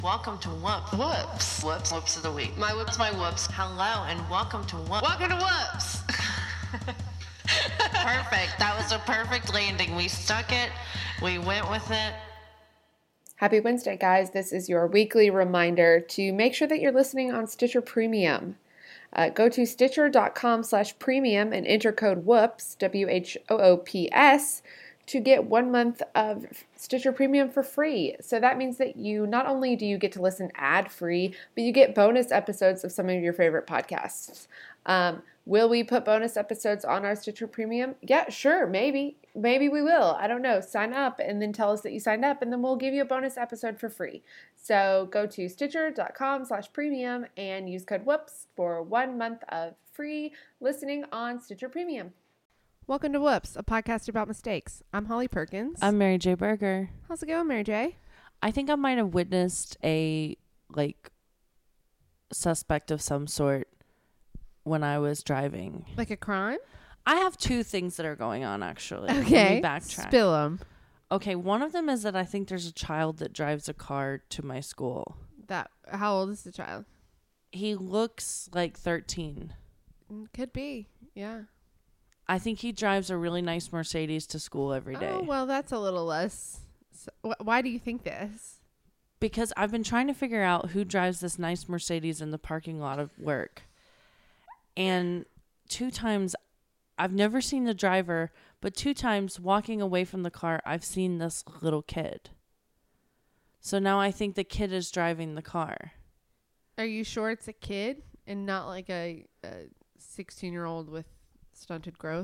Welcome to Whoops. Whoops. Whoops. Whoops of the week. My whoops, my whoops. Hello and welcome to Whoops. Welcome to Whoops. Perfect. That was a perfect landing. We stuck it. We went with it. Happy Wednesday, guys. This is your weekly reminder to make sure that you're listening on Stitcher Premium. Go to stitcher.com/premium and enter code WHOOPS, WHOOPS, to get 1 month of Stitcher Premium for free. So that means that you not only do you get to listen ad-free, but you get bonus episodes of some of your favorite podcasts. Will we put bonus episodes on our Stitcher Premium? Yeah, sure, maybe. Maybe we will. I don't know. Sign up and then tell us that you signed up, and then we'll give you a bonus episode for free. So go to stitcher.com/premium and use code WHOOPS for 1 month of free listening on Stitcher Premium. Welcome to Whoops, a podcast about mistakes. I'm Holly Perkins. I'm Mary J. Berger. How's it going, Mary J? I think I might have witnessed a, suspect of some sort when I was driving. Like a crime? I have two things that are going on, actually. Okay. Let me backtrack. Spill them. Okay, one of them is that I think there's a child that drives a car to my school. How old is the child? He looks like 13. Could be, yeah. I think he drives a really nice Mercedes to school every day. Oh, well, that's a little less. Why do you think this? Because I've been trying to figure out who drives this nice Mercedes in the parking lot of work. And 2 times, I've never seen the driver, but 2 times walking away from the car, I've seen this little kid. So now I think the kid is driving the car. Are you sure it's a kid and not like a 16-year-old with stunted growth?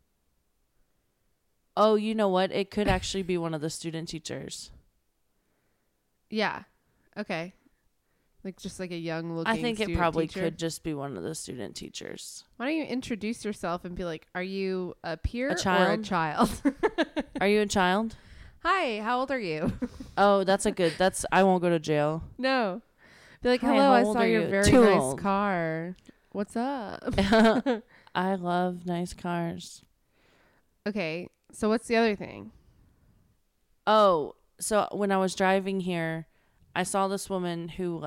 Oh, you know what? It could actually be one of the student teachers. Yeah. Okay. Just like a young looking I think it probably teacher. could just be one of the student teachers. Why don't you introduce yourself and be like, are you a peer A child? or a child? Are you a child? Hi, how old are you? Oh, I won't go to jail. No. Be like, Hi, hello, how I old saw are your you? very Too nice old. car. What's up? I love nice cars. Okay, so what's the other thing? Oh, so when I was driving here, I saw this woman who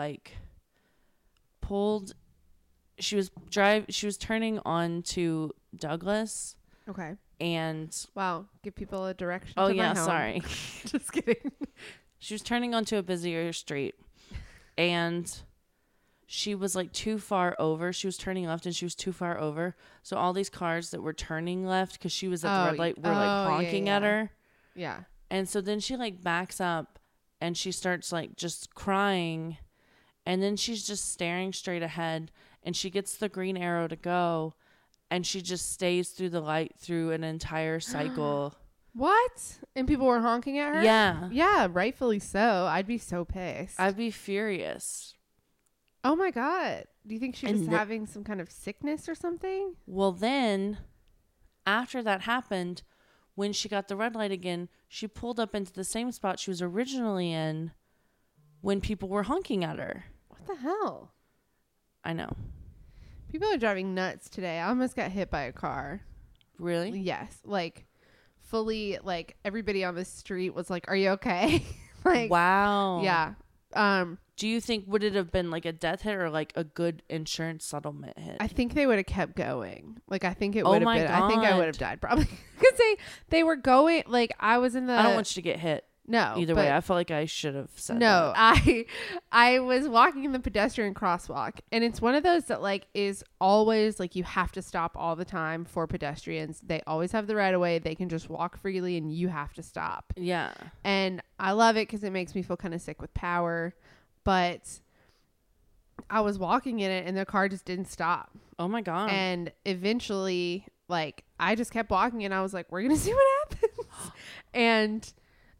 she was turning on to Douglas. Okay. And Wow, give people a direction. oh to my yeah, home. sorry. Just kidding. She was turning onto a busier street, and she was too far over. She was turning left and she was too far over. So all these cars that were turning left because she was at the red light were honking at her. Yeah. And so then she backs up and she starts just crying. And then she's just staring straight ahead and she gets the green arrow to go. And she just stays through the light through an entire cycle. What? And people were honking at her? Yeah. Yeah, rightfully so. I'd be so pissed. I'd be furious. Oh my God. Do you think she was having some kind of sickness or something? Well, then, after that happened, when she got the red light again, she pulled up into the same spot she was originally in when people were honking at her. What the hell? I know. People are driving nuts today. I almost got hit by a car. Really? Yes. Fully, everybody on the street was like, are you okay? Wow. Yeah. Do you think, would it have been a death hit or a good insurance settlement hit? I think they would have kept going. I think it would have been. God. I think I would have died probably because they were going. I was in the. I don't want you to get hit. No. Either way, I felt like I should have said no. that. I was walking in the pedestrian crosswalk, and it's one of those that is always you have to stop all the time for pedestrians. They always have the right of way. They can just walk freely, and you have to stop. Yeah. And I love it because it makes me feel kind of sick with power. But I was walking in it and the car just didn't stop. Oh my God. And eventually, I just kept walking and I was like, we're going to see what happens. And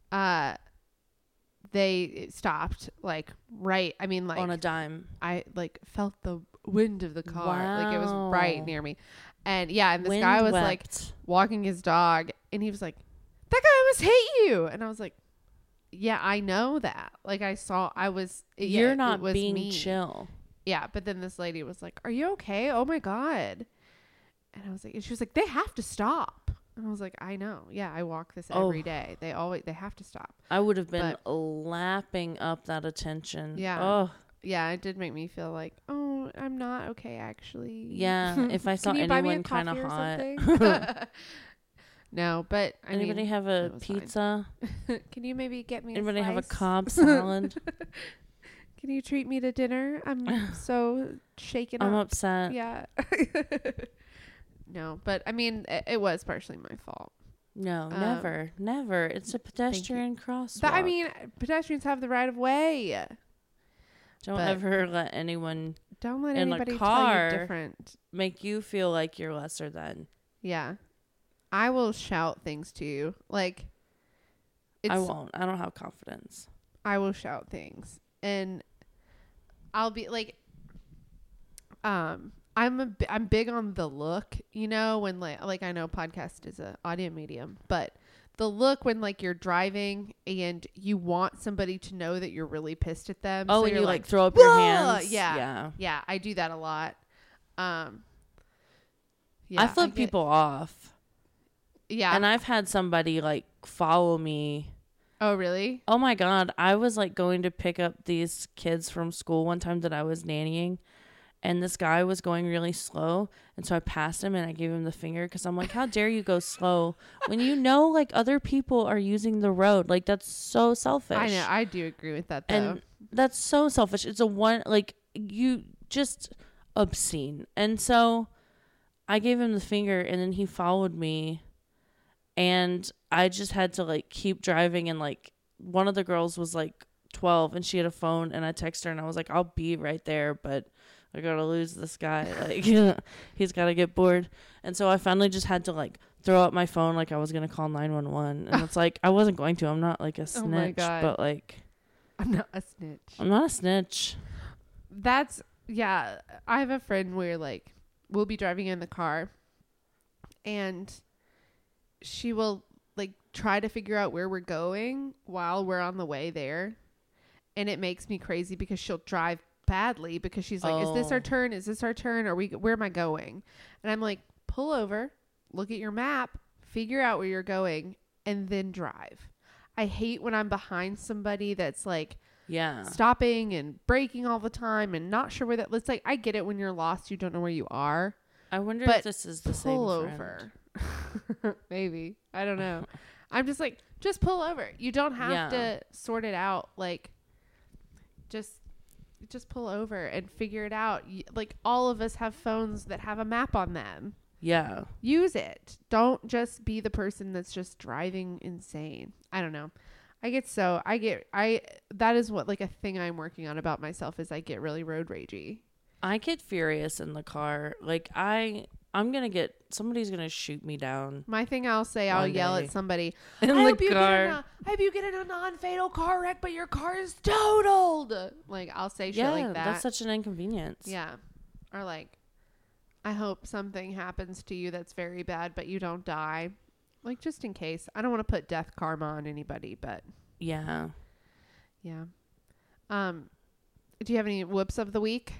they stopped right. I mean, on a dime. I felt the wind of the car. Wow. It was right near me. And yeah, and this Wind guy was wept. walking his dog and he was like, that guy almost hit you. And I was like, yeah, I know that. You're not being me. chill. Yeah, but then this lady was like, are you okay? Oh my God. And I was like, and she was like, they have to stop. And I was like, I know. Yeah, I walk this every day. They have to stop. I would have been lapping up that attention. Yeah. Oh. Yeah, it did make me feel like, oh, I'm not okay, actually. Yeah, if I saw anyone kind of hot. No, but anybody have a pizza? Can you maybe get me anybody a have a Cobb salad? Can you treat me to dinner? I'm so shaken I'm up. upset. Yeah. No, but I mean, it was partially my fault. No, never. It's a pedestrian crosswalk. I mean, pedestrians have the right of way. Don't ever let anyone don't let in anybody a car tell you different. Make you feel like you're lesser than. Yeah. I will shout things to you. Like, I won't. I don't have confidence. I will shout things. And I'll be like, I'm big on the look, you know, when like I know podcast is a audio medium, but the look when like you're driving and you want somebody to know that you're really pissed at them. Oh, so and you like throw up your hands. Yeah. I do that a lot. I flip people off. Yeah. And I've had somebody like follow me. Oh, really? Oh my God. I was like going to pick up these kids from school one time that I was nannying. And this guy was going really slow. And so I passed him and I gave him the finger because I'm like, how dare you go slow when you know like other people are using the road? Like, that's so selfish. I know. I do agree with that, though. And that's so selfish. It's you just obscene. And so I gave him the finger and then he followed me. And I just had to like keep driving. And like one of the girls was like 12 and she had a phone. And I texted her and I was like, I'll be right there. But I gotta lose this guy. Like, he's gotta get bored. And so I finally just had to like throw out my phone like I was gonna call 911. And it's like, I wasn't going to. I'm not like a snitch. Oh my God. But like, I'm not a snitch. I'm not a snitch. Yeah. I have a friend where like we'll be driving in the car and she will like try to figure out where we're going while we're on the way there. And it makes me crazy because she'll drive badly because she's like, is this our turn? Is this our turn? Where am I going? And I'm like, pull over, look at your map, figure out where you're going, and then drive. I hate when I'm behind somebody that's like, stopping and braking all the time and not sure where that. It's like, I get it when you're lost, you don't know where you are. I wonder if this is the same pull over. Maybe. I don't know. I'm just like, just pull over. You don't have to sort it out. Like, just pull over and figure it out. Like, all of us have phones that have a map on them. Yeah. Use it. Don't just be the person that's just driving insane. I don't know. That is what like a thing I'm working on about myself is I get really road ragey. I get furious in the car. Like somebody's gonna shoot me down. My thing I'll yell at somebody. I hope you get in a non-fatal car wreck, but your car is totaled. Like, I'll say shit like that. That's such an inconvenience. Yeah. Or like, I hope something happens to you that's very bad, but you don't die. Like, just in case. I don't want to put death karma on anybody, but. Yeah. Yeah. Do you have any whoops of the week?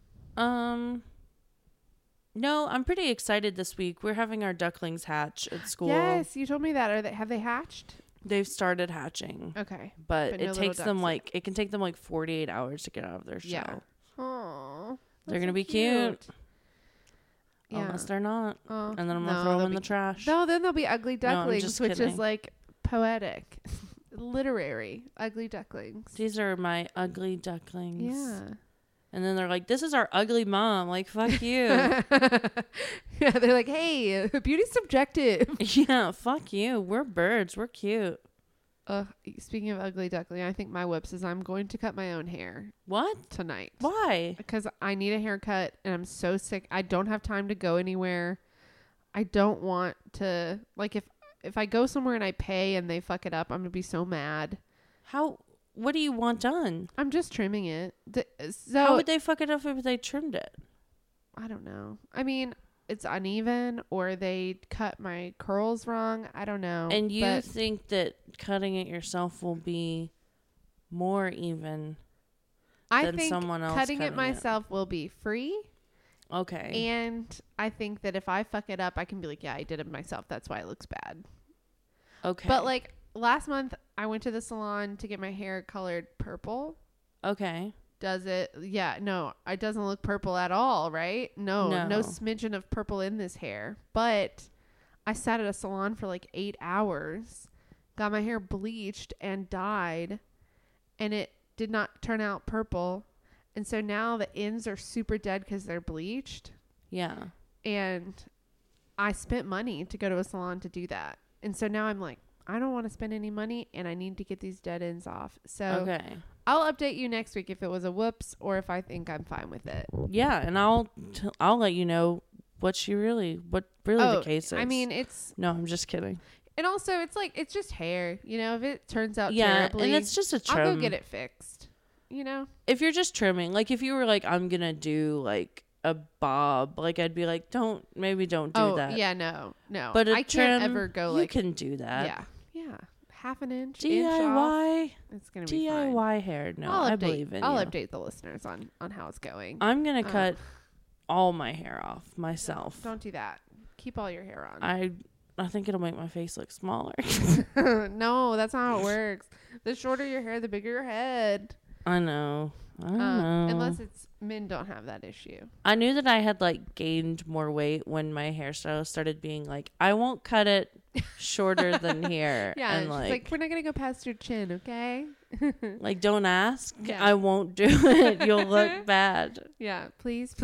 No, I'm pretty excited this week. We're having our ducklings hatch at school. Yes, you told me that. Have they hatched? They've started hatching. Okay. But it takes them it can take them like 48 hours to get out of their shell. Yeah. Aww. They're going to be cute. Yeah. Unless they're not. And then I'm going to throw them in the trash. No, then they'll be ugly ducklings, which is like poetic. Literary. Ugly ducklings. These are my ugly ducklings. Yeah. And then they're like, this is our ugly mom. Like, fuck you. Yeah, they're like, hey, beauty's subjective. Yeah, fuck you. We're birds. We're cute. Speaking of ugly duckling, I think my whoops is I'm going to cut my own hair. What? Tonight. Why? Because I need a haircut and I'm so sick. I don't have time to go anywhere. I don't want to, like, if I go somewhere and I pay and they fuck it up, I'm going to be so mad. What do you want done? I'm just trimming it. How would they fuck it up if they trimmed it? I don't know. I mean, it's uneven or they cut my curls wrong. I don't know. And you think that cutting it yourself will be more even than someone else cutting it myself will be free Okay. And I think that if I fuck it up, I can be like, yeah, I did it myself. That's why it looks bad. Okay. But like last month, I went to the salon to get my hair colored purple. Okay. Does it? Yeah, no, it doesn't look purple at all, right? No No. smidgen of purple in this hair. But I sat at a salon for like 8 hours, got my hair bleached and dyed, and it did not turn out purple. And so now the ends are super dead because they're bleached. Yeah. And I spent money to go to a salon to do that. And so now I'm like, I don't want to spend any money and I need to get these dead ends off. So Okay. I'll update you next week if it was a whoops or if I think I'm fine with it. Yeah, and I'll let you know what really the case is. I mean, it's... No, I'm just kidding. And also, it's like, it's just hair. You know, if it turns out Yeah, terribly... and it's just a trim. I'll go get it fixed. You know? If you're just trimming, like if you were like, I'm going to do like a bob, like I'd be like, don't do that. Yeah, no. But I trim, can't ever go you like... can do that. Yeah. Half an inch, DIY. inch off. It's going to be fine. DIY hair. No, I believe in I'll you. update the listeners on how it's going. I'm going to cut all my hair off myself. Don't do that. Keep all your hair on. I think it'll make my face look smaller. No, that's not how it works. The shorter your hair, the bigger your head. I know. I know. Unless it's men don't have that issue. I knew that I had like gained more weight when my hairstyle started being like, I won't cut it shorter than here. Yeah, and like we're not gonna go past your chin, okay? like don't ask. Yeah. I won't do it. You'll look bad. Yeah, please.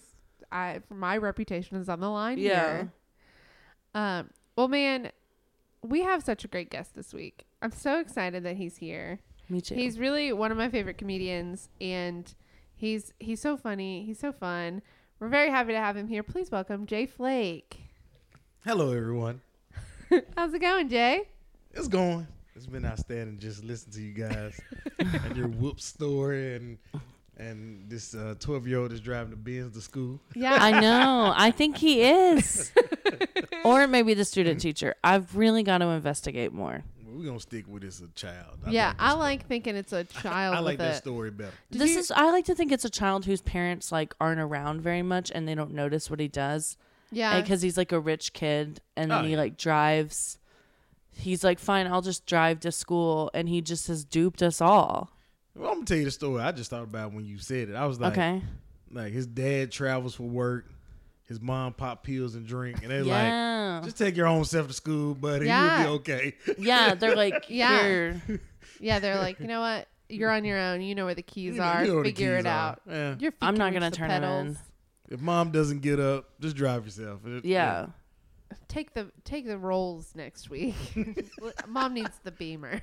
My reputation is on the line Yeah. here. Well, man, we have such a great guest this week. I'm so excited that he's here. Me too. He's really one of my favorite comedians, and he's so funny. He's so fun. We're very happy to have him here. Please welcome Jay Flake. Hello, everyone. How's it going, Jay? It's going. It's been outstanding just listening to you guys and your whoop story and this 12-year-old is driving the Benz to school. Yeah, I know. I think he is. Or maybe the student teacher. I've really got to investigate more. We're going to stick with this a child. I like thinking it's a child. I like with that it. story better. I like to think it's a child whose parents like aren't around very much and they don't notice what he does. Yeah, Because he's like a rich kid and then he yeah. like drives. He's like, fine, I'll just drive to school. And he just has duped us all. Well, I'm going to tell you the story I just thought about when you said it. I was like, Okay. Like his dad travels for work. His mom pop pills and drink. And they're Yeah. like, just take your own self to school, buddy. Yeah. You'll be okay. Yeah, they're like, Yeah. here. yeah. They're like, you know what? You're on your own. You know where the keys are. You know where the Figure keys it are. out. Yeah. Your feet I'm can not reach gonna the turn him pedals. in. If mom doesn't get up, just drive yourself. Yeah. Take the rolls next week. Mom needs the Beamer.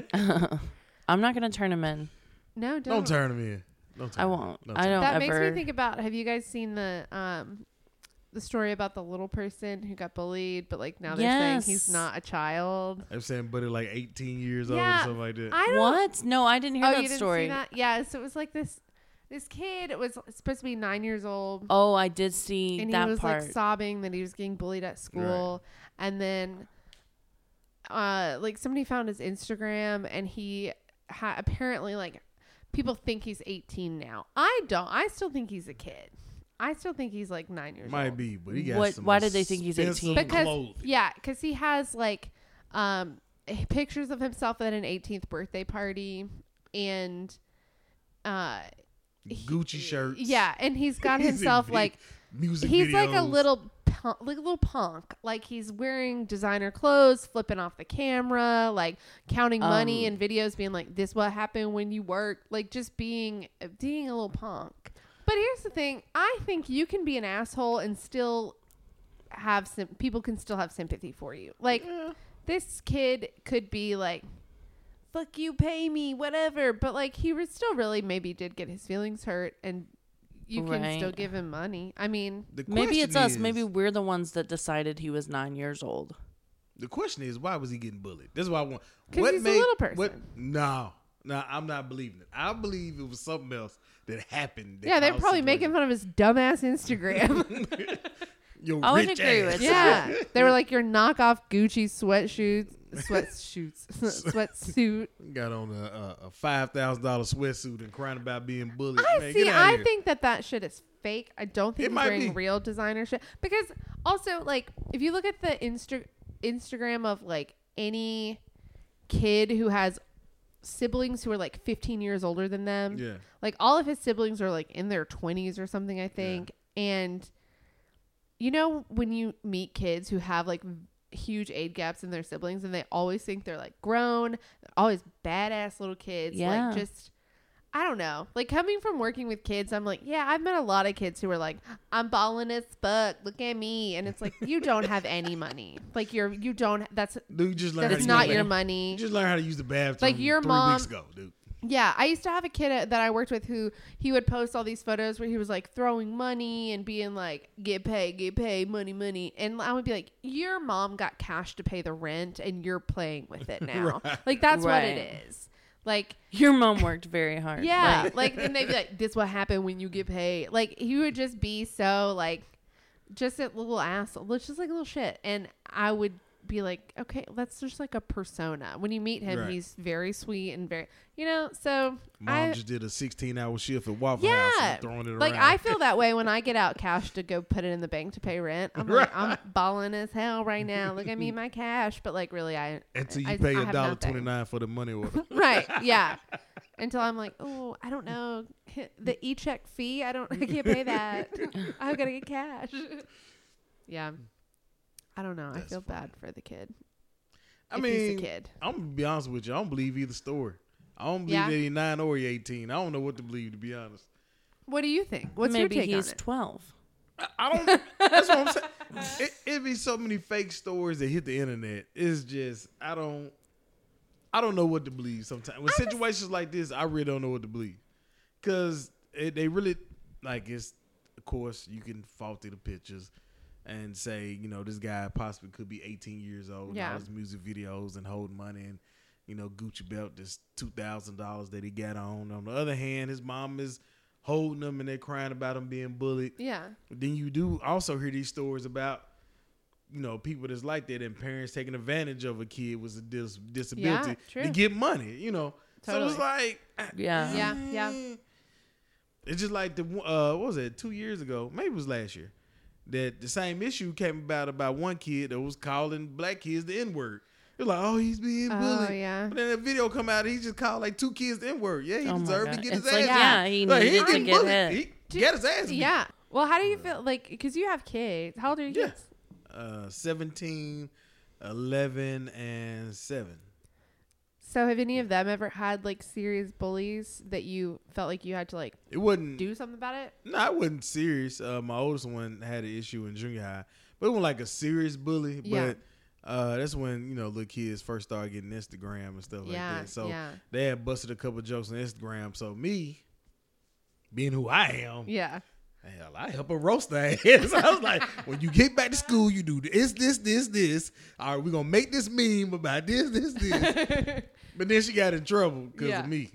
I'm not going to turn him in. No, Don't turn him in. Don't turn I him in. won't. Don't I turn don't That ever. makes me think about. Have you guys seen the story about the little person who got bullied, but like now they're saying he's Yes. not a child? I'm saying, buddy, like 18 years old or Yeah, something like that. I don't. What? No, I didn't hear Oh, that you didn't story. see that? Yeah, so it was like this kid. It was supposed to be 9 years old. Oh, I did see And that he was part. like sobbing that he was getting bullied at school, and then like somebody found his Instagram, and he apparently like people think he's 18 now. I don't. I still think he's a kid. I still think he's like 9 years Might old. be, but he got What- some why did they think he's 18? expensive Because clothes. because he has like pictures of himself at an 18th birthday party, and Gucci shirts. yeah, and he's got He's in himself big like music he's like a videos. little punk. Like he's wearing designer clothes, flipping off the camera, like counting money and videos, being like, "This what happened when you work." Like just being a little punk. But here's the thing: I think you can be an asshole and still have people can still have sympathy for you. Like this kid could be like, "Fuck you, pay me, whatever." But like he was still really maybe did get his feelings hurt, and you can still Right. give him money. I mean, The Maybe it's question us. is- Maybe we're the ones that decided he was 9 years old. The question is, why was he getting bullied? This is why I want. 'Cause he's a little person. No, I'm not believing it. I believe it was something else that happened. yeah, they're probably making fun of his dumbass Instagram. Your I would rich agree ass. with yeah, they were like your knockoff Gucci sweatshirts. sweatsuit. Got on a $5,000 sweatsuit and crying about being bullied. Man, See, get out I here. think that shit is fake. I don't think It he's might wearing be. real designer shit. Because also, like, if you look at the Instagram of like any kid who has siblings who are like 15 years older than them, Yeah. like all of his siblings are like in their 20s or something, I think. And you know, when you meet kids who have like huge age gaps in their siblings and they always think they're like grown, they're always badass little kids. Yeah. Like just, I don't know. Like coming from working with kids, I'm like, yeah, I've met a lot of kids who are like, I'm balling as fuck. Look at me. And it's like, you don't have any money. Like you don't, that's Dude, you just learned how to that's use not the your ba- money. You just learned how to use the bathroom Like your 3 mom- weeks ago, dude. Yeah, I used to have a kid that I worked with who he would post all these photos where he was like throwing money and being like, get paid, money. And I would be like, your mom got cash to pay the rent and you're playing with it now. Right. Like, that's what Right. it is. Like, Your mom worked very hard. yeah. Like, and they'd be like, this what happened when you get paid. Like, he would just be so like, just a little asshole. Just like a little shit. And I would be like, okay, that's just like a persona. When you meet him, Right. he's very sweet and very, you know, so Mom just did a 16-hour shift at Waffle House yeah, and throwing it around. like I feel that way when I get out cash to go put it in the bank to pay rent. I'm like, I'm balling as hell right now. Look at me, my cash. But like, really, Until you I pay have nothing. $1.29 for the money order. Right? Yeah. Until I'm like, oh, I don't know, the e-check fee. I can't pay that. I've got to get cash. Yeah. I don't know. I That's feel funny. bad for the kid. I If mean, he's a kid. I'm going to be honest with you. I don't believe either story. I don't believe Yeah? that he's 9 or he's 18. I don't know what to believe, to be honest. What do you think? What's Maybe your take he's on it? 12. I don't. That's what I'm saying. It be so many fake stories that hit the internet. It's just I don't know what to believe sometimes. With situations like this, I really don't know what to believe because they really like it's. Of course, you can fault the pictures and say this guy possibly could be 18 years old. Yeah. And all his music videos and holding money and Gucci belt, this $2,000 that he got on. On the other hand, his mom is holding him and they're crying about him being bullied. Yeah. Then you do also hear these stories about, people that's like that and parents taking advantage of a kid with a disability true. to get money, So Totally. it's like, Yeah. Yeah. it's just like what was it, 2 years ago? Maybe it was last year. That the same issue came about one kid that was calling black kids the N-word. They're like, oh, he's being bullied. Oh, yeah. But then the video come out, he just called like 2 kids the N-word. Yeah, he Oh my deserved to God. get his It's ass like, beat. yeah, he Like, needed ain't to getting get bullied. hit. He got his ass beat. Yeah. Well, how do you feel? Like, because you have kids. How old are your Yeah. kids? 17, 11, and 7. So have any of them ever had like serious bullies that you felt like you had to like It wasn't. do something about it? No, it wasn't serious. My oldest one had an issue in junior high, but it wasn't like a serious bully. Yeah. But that's when little kids first started getting Instagram and stuff Yeah, like that. So yeah. they had busted a couple jokes on Instagram. So me, being who I am, Yeah. hell, I help her roast their ass. I was like, when you get back to school, you do this. All right, we're going to make this meme about this. But then she got in trouble because Yeah. of me.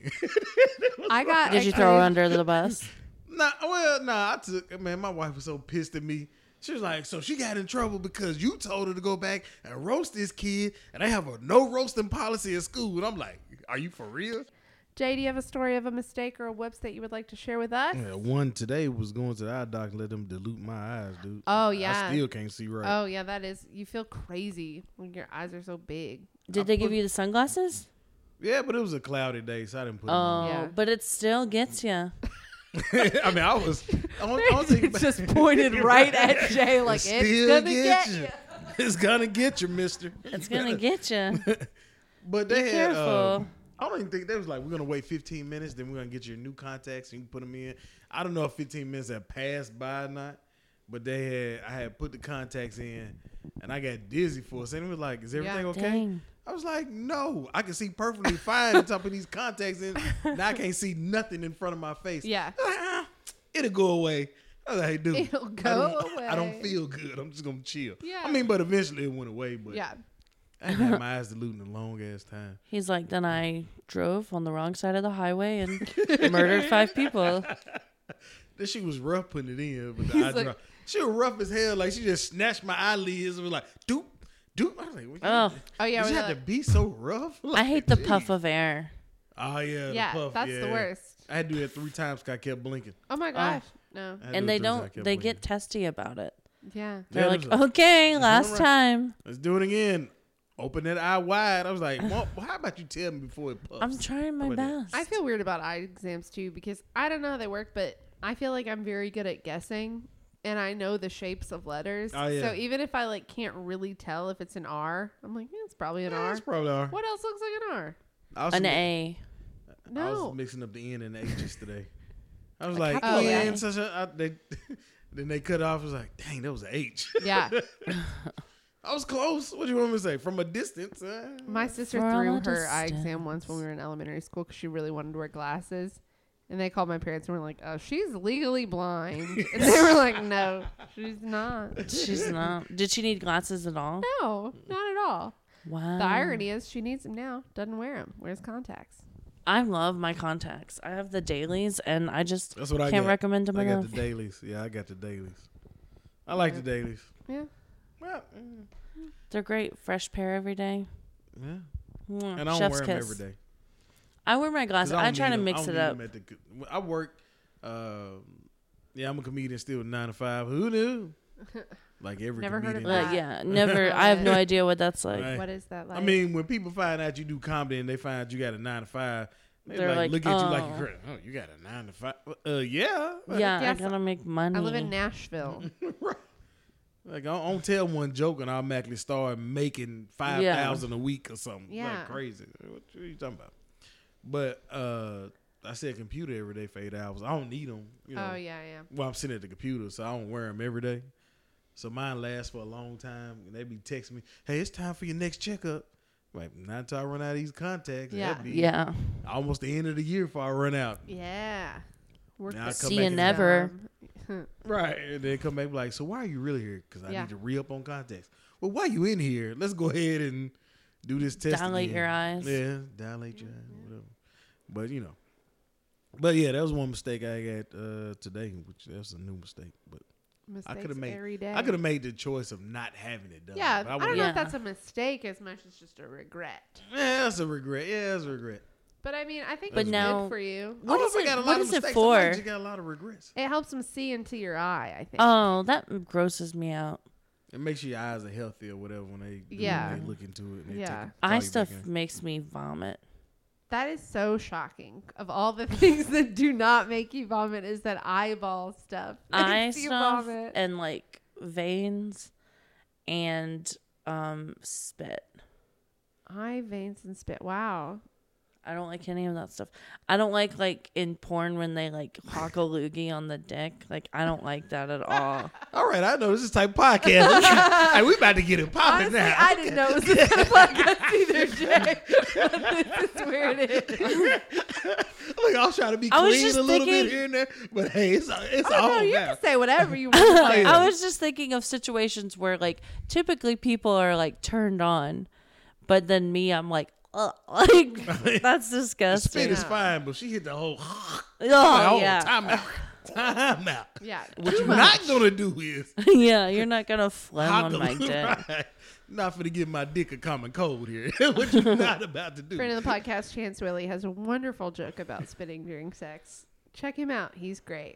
I got. Did you throw her under the bus? Nah, I took, man, my wife was so pissed at me. She was like, so she got in trouble because you told her to go back and roast this kid, and they have a no roasting policy at school. And I'm like, are you for real? Jay, do you have a story of a mistake or a whoops that you would like to share with us? Yeah, one today was going to the eye doctor and let them dilute my eyes, dude. Oh, yeah. I still can't see right. Oh, yeah, that is. You feel crazy when your eyes are so big. Did they give you the sunglasses? Yeah, but it was a cloudy day, so I didn't put them Oh, on. Yeah. but it still gets you. I mean, I was thinking about, just pointed right at Jay like, It it's still gonna get get you. you. It's gonna get you, mister. It's gonna get you. But they Be had, careful. I don't even think they was like, we're gonna wait 15 minutes, then we're gonna get your new contacts and you can put them in. I don't know if 15 minutes had passed by or not, but I had put the contacts in, and I got dizzy for a second. It was like, is everything okay? Dang. I was like, no, I can see perfectly fine on top of these contacts, and now I can't see nothing in front of my face. Yeah. It'll go away. I was like, hey, dude, It'll I go don't away. feel good. I'm just gonna chill. Yeah. I mean, but eventually it went away. But Yeah. I ain't had my eyes diluting a long ass time. He's like, then I drove on the wrong side of the highway and murdered 5 people. Then she was rough putting it in with the He's eye like- drop. She was rough as hell. Like she just snatched my eyelids and was like, doop, Dude, I was like, Oh. Oh yeah, did you we're have to like- be so rough? I hate the Jeez. puff of air. Oh yeah, yeah, the puff. that's the worst. I had to do that 3 times because I kept blinking. Oh my gosh, no. I had to And do they it 3 times, I don't. kept They blinking. get testy about it. Yeah. They're Yeah, like, there's a- okay, there's last one time. Let's do it again. Open that eye wide. I was like, well, how about you tell me before it puffs? I'm trying my How about that? best. I feel weird about eye exams too because I don't know how they work, but I feel like I'm very good at guessing and I know the shapes of letters. Oh, yeah. So even if I like can't really tell if it's an R, I'm like, yeah, it's probably an Yeah, R. that's probably all right. What else looks like an R? I was An mi- A. I No. was mixing up the N and the H's today. I was Like, like, how- Oh, yeah. N, such a, then they cut off. I was like, dang, that was an H. Yeah. I was close. What do you want me to say? From a distance. My sister From threw a her eye exam distance. once when we were in elementary school because she really wanted to wear glasses. And they called my parents and were like, oh, she's legally blind. And they were like, no, she's not. She's not. Did she need glasses at all? No, not at all. Wow. The irony is she needs them now. Doesn't wear them. Wears contacts. I love my contacts. I have the dailies, and I just That's what I can't got. recommend them I got enough. the dailies. Yeah, I got the dailies. I like the dailies. Yeah. Well, They're great. Fresh pair every day. yeah. Mwah. And I don't Chef's wear them kiss. every day. I wear my 'Cause glasses. I don't try need to 'em. mix I don't it need up. 'em at the I work. Yeah, I'm a comedian still 9 to 5. Who knew? Like every Never heard of comedian. that. Yeah, never. I have no idea what that's like. Right. What is that like? I mean, when people find out you do comedy and they find out you got a 9 to 5, They're like, like, look at you like "Oh." you're crazy. Oh, you got a 9 to 5? Yeah. Yeah, Yes, I gotta make money. I live in Nashville. Right. Like I don't tell one joke and I automatically start making 5,000 a week or something. Yeah. Like crazy. What are you talking about? But I sit at computer every day for 8 hours. I don't need them. You know. Oh, yeah, yeah. Well, I'm sitting at the computer, so I don't wear them every day. So mine lasts for a long time. And they be texting me, "Hey, it's time for your next checkup." Like, not until I run out of these contacts. Yeah. That'd be Yeah. almost the end of the year before I run out. Yeah. Work Now I the come See back you and- never. Right. And then come back like, "So why are you really here?" Because I Yeah. need to re-up on contacts. Well, why you in here? Let's go ahead and do this test Dilate again. your eyes. Yeah, dilate your eyes, whatever. But, you know. But, yeah, that was one mistake I got today, which that's a new mistake. But Mistakes could have made every day. I could have made the choice of not having it done. Yeah, But I would've- don't know Yeah. if that's a mistake as much as just a regret. Yeah, that's a regret. Yeah, that's a regret. But I mean, I think But it's now- good for you. What I is don't know if I it? got a What lot of is it mistakes. I for? might just got a lot of regrets. It helps them see into your eye, I think. Oh, that grosses me out. It makes sure your eyes are healthy or whatever when they Yeah. when they look into it. And they Yeah. take it, call Eye you stuff back in. makes me vomit. That is so shocking. Of all the things that do not make you vomit is that eyeball stuff. Eye Makes you stuff vomit. and like veins and spit. Eye veins and spit. Wow. I don't like any of that stuff. I don't like in porn when they like hawk a loogie on the dick. Like I don't like that at all. All right, I know this is type of podcast. Hey, we about to get it popping Honestly, now. I didn't know it was this kind of podcast either, Jay. But this is where it is. Look, I was trying to be I was clean just a little bit thinking- here and there, but hey, it's Oh, all no, you now. can say whatever you want to say. I was just thinking of situations where like typically people are like turned on, but then me, I'm like, ugh, like that's The disgusting. spit is fine, but she hit the whole. Oh yeah, Time out. Time out. Yeah. What you're not gonna do is yeah. You're not gonna phlegm hawk on a- my dick. Right. Not for to give my dick a common cold here. What you're not about to do. Friend of the podcast, Chance Willie, has a wonderful joke about spitting during sex. Check him out. He's great.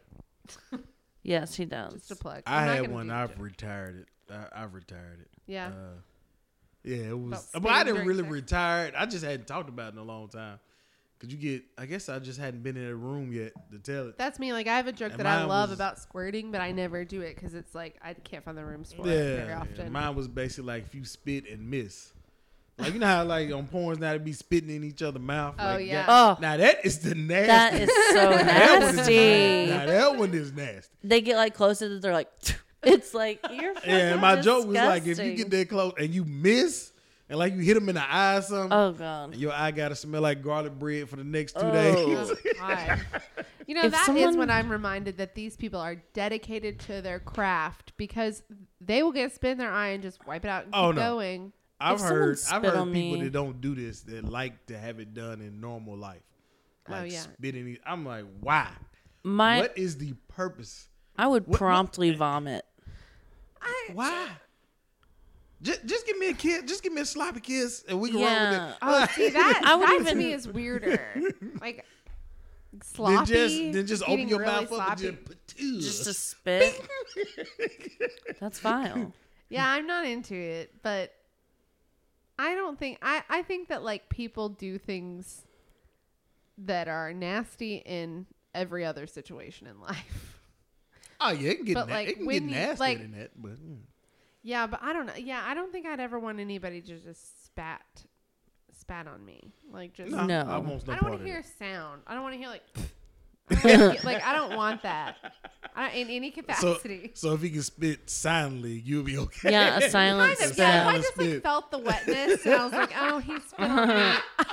Yes, he does. Just a plug. I I'm not had gonna one. do the I've joke. retired it. I've retired it. Yeah. Yeah, it was. About But I spitting didn't during really sex. retire it. I just hadn't talked about it in a long time. Cause you get. I guess I just hadn't been in a room yet to tell it. That's me. Like, I have a joke And that I mine love was- about squirting, but I never do it because it's like I can't find the rooms for it very Yeah, often. mine was basically like if you spit and miss. Like you know how like on porns now they be spitting in each other's mouth. Oh, like yeah. Oh. Now that is the nasty. That is so That one is nasty. Now that one is nasty. They get like closer to they're like, it's like you're. Yeah, and my joke was like if you disgusting. get that close and you miss and like you hit them in the eye or something, Oh god. and your eye gotta smell like garlic bread for the next 2 Oh. days. Oh, God. You know, If that is someone- when I'm reminded that these people are dedicated to their craft because they will get spit in their eye and just wipe it out and Oh, keep no. going. I've someone heard spit people on me- that don't do this that like to have it done in normal life. Oh, Like yeah. spitting it. I'm like, why? My What is the purpose? I would what- promptly vomit. Why? Just give me a kiss. Just give me a sloppy kiss, and we can roll with it. Oh, see that? I would that to even- me is weirder. Like sloppy. Then just open getting your really mouth up sloppy. and just Just to spit. That's vile. Yeah, I'm not into it, but I don't think I think that like people do things that are nasty in every other situation in life. Oh yeah, it can get, But, like, it can when get you- nasty like- in that, but Yeah, but I don't know. Yeah, I don't think I'd ever want anybody to just spat on me. Like just No. I want no I don't part want of to hear it. sound. I don't want to hear like I don't want that. In any capacity. So if he can spit silently, you'll be okay. Yeah, a silent Kind of, spit. yeah. If I Silent just like spit. felt the wetness and I was like, oh, he spit on me.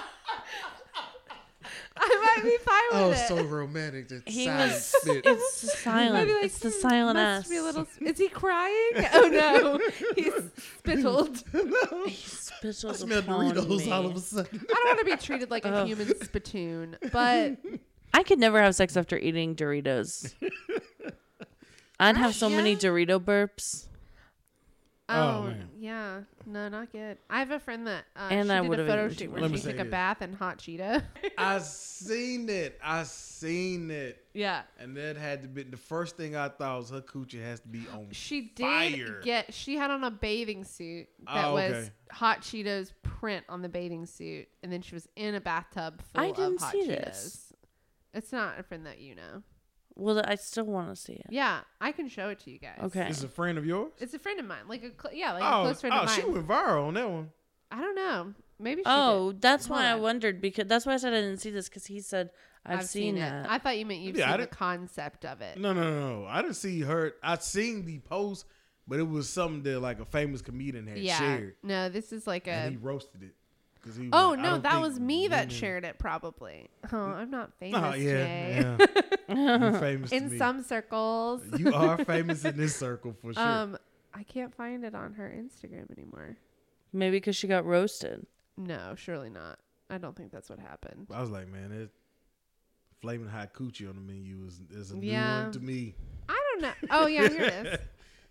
I might be fine with it. romantic. That He silent was. spit. It's silent. I'd be like, It's the silent must ass. be a little. Is he crying? Oh no, he's spittled. Spittled I smell upon Doritos me. all of a sudden. I don't want to be treated like a human spittoon, but I could never have sex after eating Doritos. I'd have so many Yeah. Dorito burps. oh man. yeah, no, not good. I have a friend that And she I did would've a photo eaten shoot too. where Let me she say took a this. bath in hot Cheeto. I seen it. Yeah. And that had to be the first thing I thought was her coochie has to be on She did fire. she had on a bathing suit that Oh, was okay. Hot Cheetos print on the bathing suit, and then she was in a bathtub full I of didn't Hot see Cheetos. this. It's not a friend that you know. Well, I still want to see it. Yeah, I can show it to you guys. Okay. Is a friend of yours? It's a friend of mine, like a a Oh, close friend of mine. she went viral on that one. I don't know. Maybe she Oh, did. that's why I Hold on. wondered, because that's why I said I didn't see this, because he said I've seen it. that. I thought you meant you've Yeah, I seen the didn't- concept of it. No. I didn't see her. I seen the post, but it was something that like a famous comedian had Yeah. shared, No, this is like and he a. roasted it. 'Cause he was Oh like, I no, don't that think was me that women- shared it. Probably. Oh, I'm not famous. Oh Jay. yeah. You famous to In me. some circles. You are famous in this circle for sure. I can't find it on her Instagram anymore. Maybe because she got roasted. No, surely not. I don't think that's what happened. I was like, man, it flaming hot coochie on the menu is a new Yeah. one to me. I don't know. Oh yeah, here it is.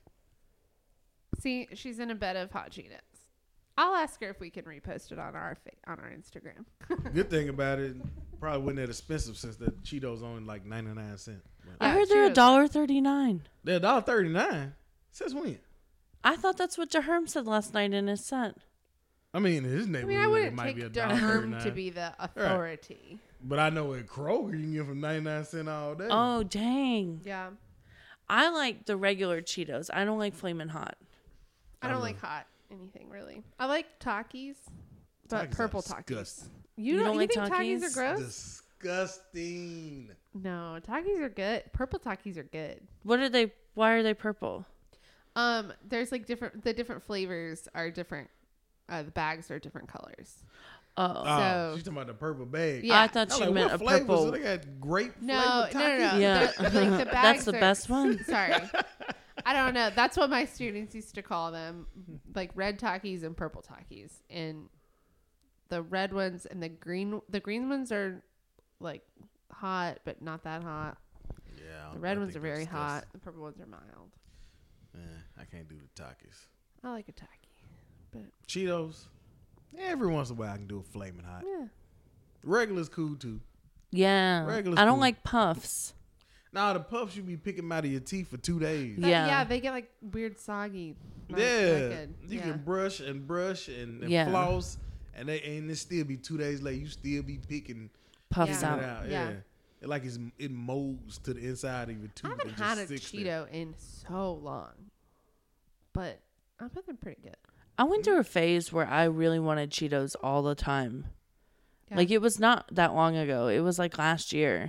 See, she's in a bed of Hot Cheetos. I'll ask her if we can repost it on our Instagram. Good thing about it, probably wasn't that expensive since the Cheetos only like 99 cents. I Yeah, heard they're Cheetos. $1.39. They're $1.39. Since when? I thought that's what Jaherm said last night in his set. I mean, in his I neighborhood, mean, I it wouldn't might be take $1.39. Durham to be the authority. But I know at Kroger you can get from 99 cents all day. Oh, dang. Yeah, I like the regular Cheetos. I don't like Flamin' Hot. I don't like hot anything really. I like Takis, but Takis are purple Takis. disgusting. You don't don't like think Takis are Takis? gross? Disgusting. No, Takis are good. Purple Takis are good. What are they? Why are they purple? There's like different flavors are different. The bags are different colors. Oh. Oh, So- she's talking about the purple bag. Yeah. I thought I'm she like, meant what a flavors? purple. So they got grape No, flavor no, no, no. Yeah. Like the bags That's the are- best one. Sorry. I don't know. That's what my students used to call them, like red Takis and purple Takis. And the red ones and the green ones are like hot, but not that hot. Yeah, The red I ones think are very that's hot. The purple ones are mild. disgusting. I can't do the Takis. I like a Taki, but Cheetos. Every once in a while I can do a flaming hot. yeah. Regular's cool too. Yeah. Regular's I don't cool. like puffs. Now the puffs you be picking 'em out of your teeth for 2 days. Yeah. They get like weird soggy. Not Yeah, good. you Yeah. can brush and Yeah. floss, and it still be 2 days later. You still be picking Puffs Yeah. it out. out. Yeah. Yeah, it like it molds to the inside of your tooth. I haven't and had a just sticks there. Cheeto in so long, but I bet they're pretty good. I went through a phase where I really wanted Cheetos all the time. Yeah. Like, it was not that long ago. It was like last year.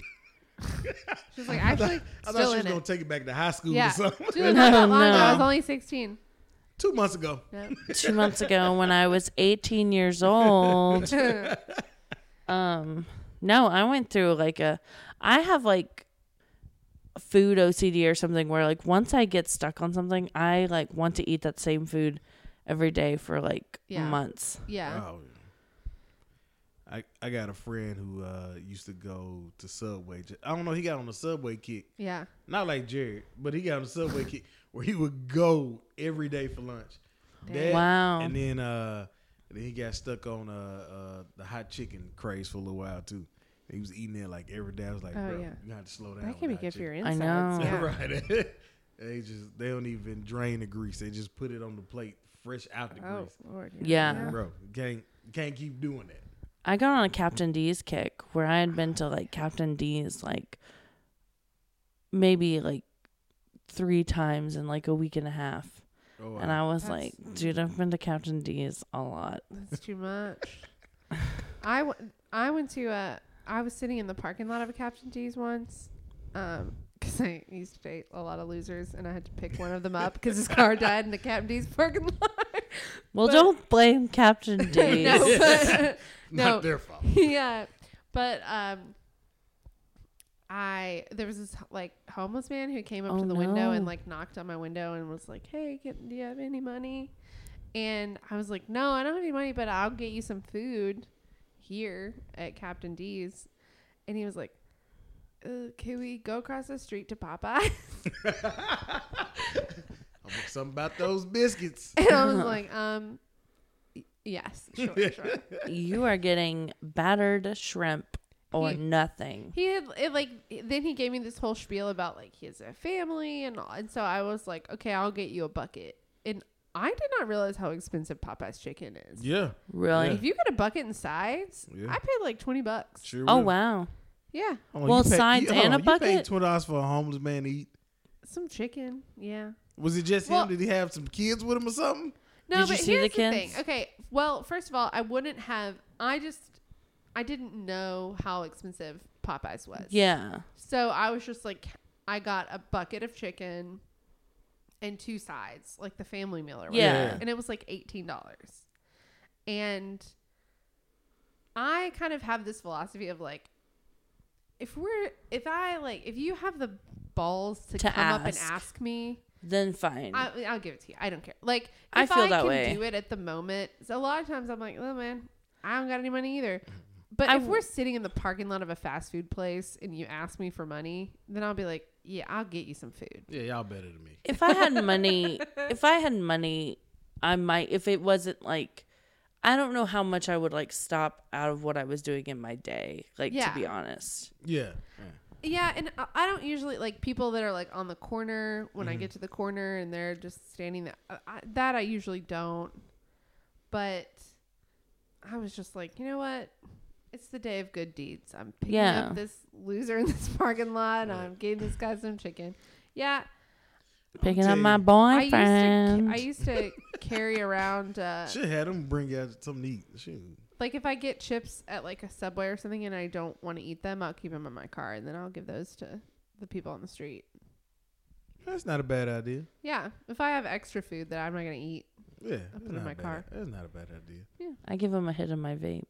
She was like, actually, I thought still she was in gonna it. take it back to high school Yeah, or something. dude, not that long ago. I was No. only 16. 2 months ago. No. 2 months ago when I was 18 years old. No, I went through I have like food OCD or something where like once I get stuck on something, I like want to eat that same food every day for like Yeah. months. Yeah. Oh, I got a friend who used to go to Subway. I don't know. He got on a Subway kick. Yeah. Not like Jared, but he got on a Subway kick where he would go every day for lunch. That, Wow. And then he got stuck on the hot chicken craze for a little while too. He was eating it like every day. I was like, Oh, bro, yeah. you got to slow down. That can be with good hot for your I insides. know. Yeah. chicken. Right. They don't even drain the grease. They just put it on the plate fresh out the Oh, grease. Lord. Yeah. Bro, you can't keep doing that. I got on a Captain D's kick where I had been to like Captain D's like maybe like 3 times in like a week and a half. Oh, And I was That's- like, dude, I've been to Captain D's a lot. That's too much. I went to I was sitting in the parking lot of a Captain D's once, because I used to date a lot of losers, and I had to pick one of them up because his car died in the Captain D's parking lot. Well, But- don't blame Captain D's. No, but, no, Not their fault. yeah, but there was this like homeless man who came up Oh, to the window and no. like knocked on my window and was like, "Hey, do you have any money?" And I was like, "No, I don't have any money, but I'll get you some food here at Captain D's." And he was like, "Can we go across the street to Popeye?" Something about those biscuits. And I was like, yes, sure, sure. You are getting battered shrimp or He- nothing. He had it, like then he gave me this whole spiel about like he has a family and all, and so I was like, okay, I'll get you a bucket. And I did not realize how expensive Popeye's chicken is. Yeah. Really? If you get a bucket and sides, Yeah. I paid like $20. Sure. Oh, will. wow. Yeah, Hold on, Well, you sides and a You paid bucket? $20 for a homeless man to eat. some chicken. Yeah. Was it just Well- him? Did he have some kids with him or something? No, Did you but see the here's the kids? thing. Okay, well, first of all, I wouldn't have. I didn't know how expensive Popeyes was. Yeah. So I was just like, I got a bucket of chicken and 2 sides, like the family meal or whatever. Yeah. And it was like $18. And I kind of have this philosophy of like, if you have the balls to To come up and ask. ask me, Then fine. I'll give it to you. I don't care. Like, I if feel I that can way. do it at the moment, so a lot of times I'm like, oh man, I don't got any money either. But I if w- we're sitting in the parking lot of a fast food place and you ask me for money, then I'll be like, yeah, I'll get you some food. Yeah, y'all better than me. if I had money, I might, if it wasn't like, I don't know how much I would like stop out of what I was doing in my day, like Yeah. to be honest. Yeah. Yeah, and I don't usually like people that are like on the corner when I get to the corner and they're just standing there. That I usually don't. But I was just like, you know what? It's the day of good deeds. I'm picking Yeah. up this loser in this parking lot and I'm getting this guy some chicken. Yeah, Picking tell up my you, boyfriend. I used to carry around Should have had them bring you out something to eat. Shoot. like if I get chips at like a Subway or something and I don't want to eat them, I'll keep them in my car and then I'll give those to the people on the street. That's not a bad idea. Yeah, if I have extra food that I'm not gonna eat, Yeah. I'll put it in my car. That's not a bad idea. I give him a hit of my vape.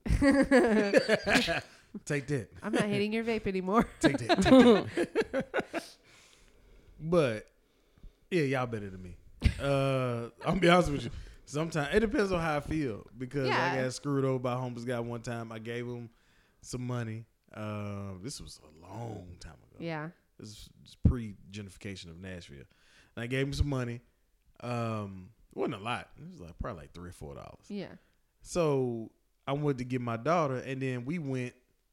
Take that. I'm not hitting your vape anymore. Take that. Take that. But yeah, y'all better than me. I'm gonna be honest with you. Sometimes it depends on how I feel because Yeah. I got screwed over by a homeless guy one time. I gave him some money. This was a long time ago. Yeah. This is pre-gentrification of Nashville. And I gave him some money. It wasn't a lot. It was like probably like $3 or $4. Yeah. So I went to get my daughter, and then we went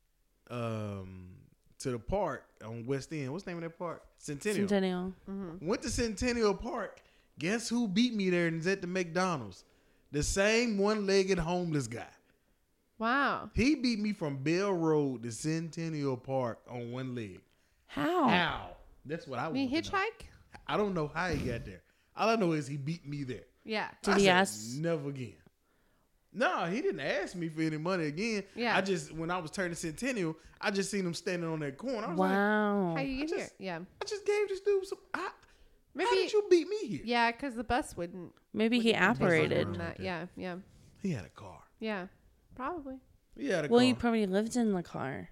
to the park on West End. What's the name of that park? Centennial. Centennial. Went to Centennial Park. Guess who beat me there and is at the McDonald's? The same one-legged homeless guy. Wow. He beat me from Bell Road to Centennial Park on one leg. How? How? That's what I want Me to know. hitchhike? I don't know how he got there. All I know is he beat me there. Yeah. Did I he said, ask? never again. No, he didn't ask me for any money again. Yeah. I just, when I was turning Centennial, I just seen him standing on that corner. I was like, Wow. How you get just- here? Yeah. I just gave this dude some. How Maybe. did you beat me here? Yeah, because the bus wouldn't. Maybe he wouldn't take operated. on that. Yeah. Yeah. He had a car. Yeah. Probably. He had a Well, car. you probably lived in the car.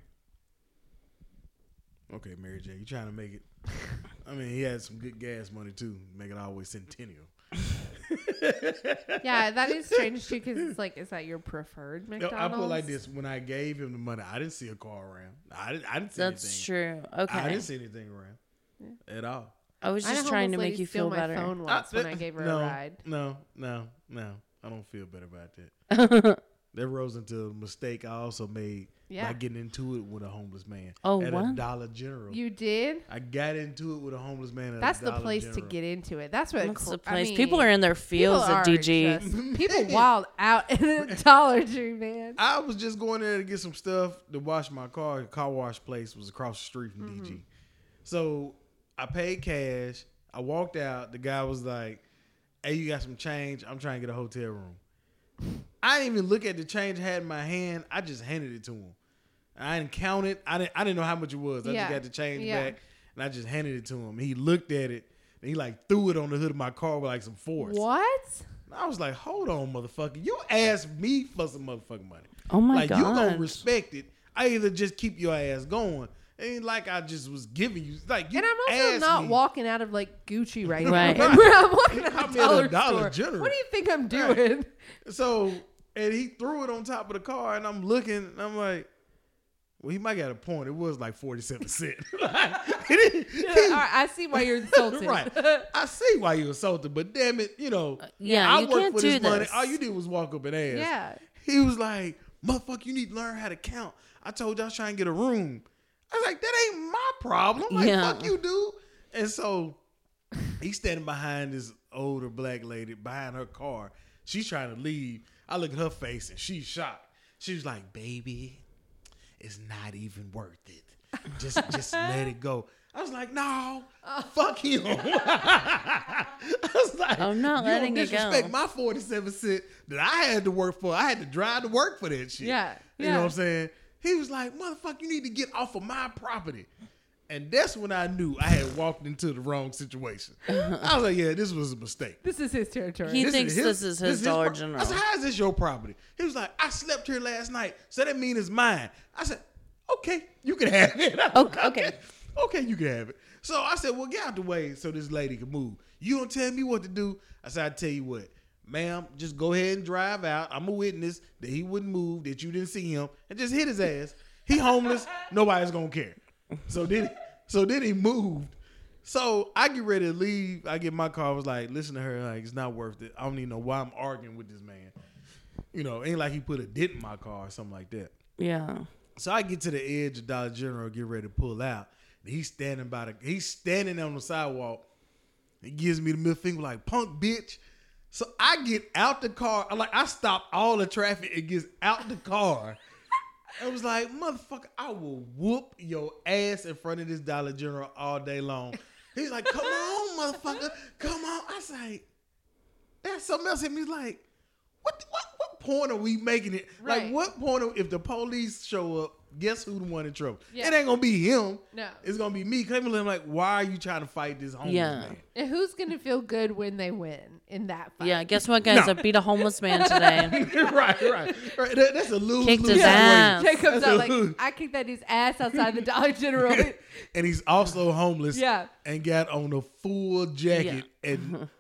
Okay, Mary J, you trying to make it? I mean, he had some good gas money too. Make it always Centennial. Yeah, that is strange too, because it's like, is that your preferred No, McDonald's? I put it like this: when I gave him the money, I didn't see a car around. I didn't see That's anything. true. I Okay. didn't see anything around at all. I was I had just a trying to homeless make lady you steal feel my better. phone once when I gave her no, a ride. No. I don't feel better about that. That rose into a mistake I also made Yeah. by getting into it with a homeless man Oh, at what? a Dollar General. You did? I got into it with a homeless man at That's a the Dollar place General. to get into it. That's what That's the I place. mean, People are in their fields people at are DG. just- people wild out in the Dollar Tree, man. I was just going there to get some stuff to wash my car. The car wash place was across the street from Mm-hmm. DG. So I paid cash. I walked out. The guy was like, "Hey, you got some change? I'm trying to get a hotel room." I didn't even look at the change I had in my hand. I just handed it to him. I didn't count it. I didn't know how much it was. I Yeah. just got the change Yeah. back, and I just handed it to him. He looked at it, and he like threw it on the hood of my car with like some force. What? I was like, "Hold on, motherfucker! You asked me for some motherfucking money. Oh my like, you gonna God. respect it. I either just keep your ass going. It ain't like I just was giving you like you. And I'm also asked not me. walking out of like Gucci right, Right. now. I'm walking out I'm of at a Dollar Dollar Store. General. What do you think I'm doing? So, and he threw it on top of the car, and I'm looking, and I'm like, well, he might got a point. It was like 47 cents. All right, I see why you're insulted. Right. I see why you insulted, but damn it, Yeah, I you worked can't for do this money. this. All you did was walk up and ask. Yeah. He was like, motherfucker, you need to learn how to count. I told you I was trying to get a room. I was like, that ain't my problem. Like, Yeah. fuck you, dude. And so he's standing behind this older black lady, behind her car. She's trying to leave. I look at her face and she's shocked. She was like, baby, it's not even worth it. Just let it go. I was like, no, fuck him. I was like, I'm not you letting don't it go. disrespect my 47 cents that I had to work for. I had to drive to work for that shit. Yeah, You know what I'm saying? He was like, motherfucker, you need to get off of my property. And that's when I knew I had walked into the wrong situation. I was like, yeah, this was a mistake. This is his territory. He thinks this is his Dollar General. I said, how is this your property? He was like, I slept here last night, so that means it's mine. I said, okay, you can have it. Okay. Okay, you can have it. So I said, well, get out the way so this lady can move. You don't tell me what to do. I said, I tell you what, ma'am, just go ahead and drive out. I'm a witness that he wouldn't move, that you didn't see him, and just hit his ass. He homeless. Nobody's going to care. So then he moved. So I get ready to leave. I get in my car. I was like, listen to her. Like, it's not worth it. I don't even know why I'm arguing with this man. Ain't like he put a dent in my car or something like that. Yeah. So I get to the edge of Dollar General, get ready to pull out. He's standing on the sidewalk. He gives me the middle finger like, punk bitch. So I get out the car. I stop all the traffic and gets out the car. I was like, motherfucker, I will whoop your ass in front of this Dollar General all day long. He's like, come on, motherfucker. Come on. I was like, there's something else in me. He's like, what point are we making it? Right. Like, what point if the police show up, guess who the one in trouble? Yeah. It ain't going to be him. No. It's going to be me. Cause I'm like, why are you trying to fight this homeless man? And who's going to feel good when they win in that fight? Yeah, guess what, guys? No. I beat a homeless man today. right. That's a lose-lose Kicked his situation. ass. Jay comes That's out a like, hood. I kicked that dude's ass outside the Dollar General. And he's also homeless. Yeah. And got on a full jacket at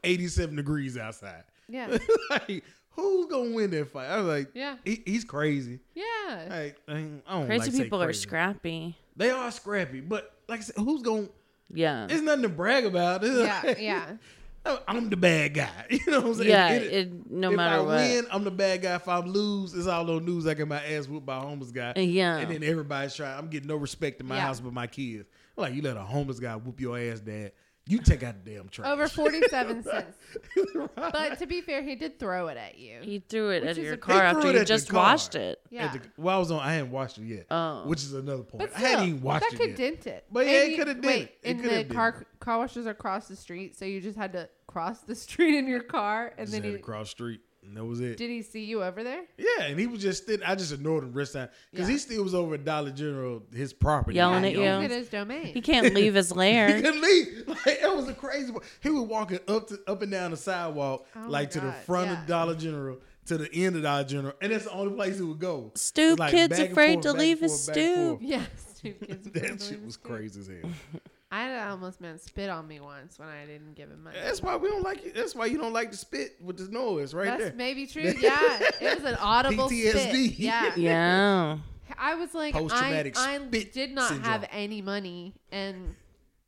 87 degrees outside. Yeah. Like, who's gonna win that fight? I was like, Yeah. he's crazy. Yeah. Like, I don't Crazy like to say people are crazy. scrappy. They are scrappy, but like I said, who's gonna? Yeah. It's nothing to brag about. It's Yeah. like, Yeah. I'm the bad guy. You know what I'm saying? Yeah, no if matter I what. win, I'm the bad guy. If I lose, it's all on news. I get my ass whooped by a homeless guy. Yeah. And then everybody's trying. I'm getting no respect in my Yeah. house but my kids. I'm like, you let a homeless guy whoop your ass, Dad. You take out the damn trash. Over 47 cents. Right. But to be fair, he did throw it at you. He threw it Which at is your a- car He after threw it you at the just car. washed it. Yeah. I hadn't watched it yet. Oh. Which is another point. But I hadn't still, even watched that it could yet. dent it. But yeah, it coulda did wait, it. It and coulda the did car washes are across the street, so you just had to cross the street in your car, and Just then had to cross the street, and that was it. did he see you over there? Yeah, and he was just I just ignored him rest time because Yeah. he still was over at Dollar General, his property. Yelling Yeah, at he you. was in his domain. He can't leave his He lair. couldn't leave. Like, it was a crazy. He was walking up and down the sidewalk, Oh like my to the God, front yeah. of Dollar General, to the end of Dollar General, and that's the only place he would go. Stoop Like, kid's back and afraid forth, to back leave and his forth, back and stoop. forth. Yeah, stupid kids. That shit was crazy as hell. I had an homeless man spit on me once when I didn't give him money. That's why we don't like it. That's why you don't like to spit with the noise right That's there. maybe true. Yeah, it was an audible PTSD. spit. Yeah. Yeah. I was like, Post-traumatic I spit did not syndrome. have any money, and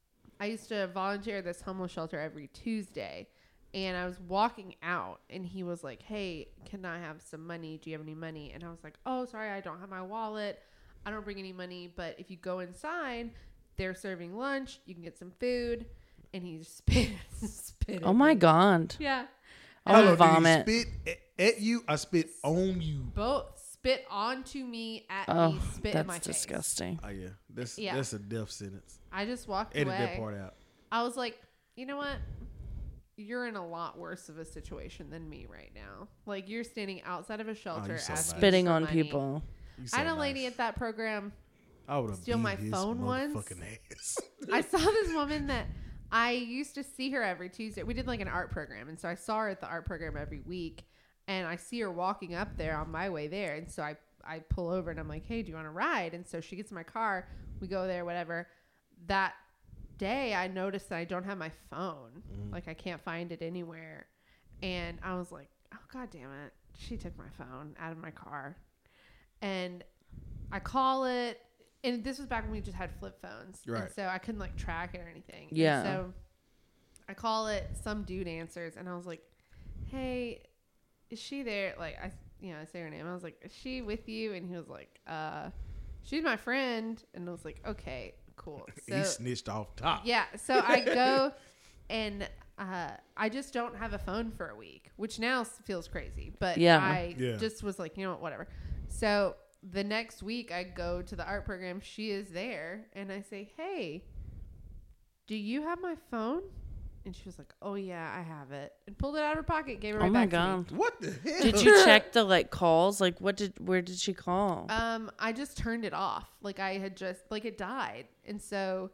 I used to volunteer at this homeless shelter every Tuesday. And I was walking out, and he was like, hey, can I have some money? Do you have any money? And I was like, oh, sorry, I don't have my wallet. I don't bring any money. But if you go inside, they're serving lunch. You can get some food. And he spit Oh, my God. Yeah. I would vomit. Did he spit at you? I spit on you. Both spit onto me, at me, spit in my that's face. disgusting. Oh, yeah. That's a death sentence. I just walked Edit away. that part out. I was like, you know what? You're in a lot worse of a situation than me right now. Like, you're standing outside of a shelter so asking Spitting for on money. people. You so I had a nice. lady at that program I would have steal beat my his phone once. motherfucking ass. I saw this woman that I used to see her every Tuesday. We did like an art program. And so I saw her at the art program every week. And I see her walking up there on my way there. And so I pull over and I'm like, hey, do you want to ride? And so she gets in my car. We go there, whatever. That day I noticed that I don't have my phone. Like, I can't find it anywhere. And I was like, oh, God damn it. She took my phone out of my car. And I call it. And this was back when we just had flip phones. Right. And so I couldn't like track it or anything. Yeah. And so I call it. Some dude answers. And I was like, hey, is she there? Like, I say her name. I was like, is she with you? And he was like, she's my friend. And I was like, okay, cool. So, He snitched off top. yeah. So I go and I just don't have a phone for a week, which now feels crazy. But Yeah. I Yeah. just was like, you know what, whatever. So the next week I go to the art program. She is there. And I say, hey, do you have my phone? And she was like, oh, yeah, I have it. And pulled it out of her pocket, gave it right Oh, my back to me. God. What the hell? Did you check the, like, calls? Like, where did she call? I just turned it off. Like, I had just, like, it died. And so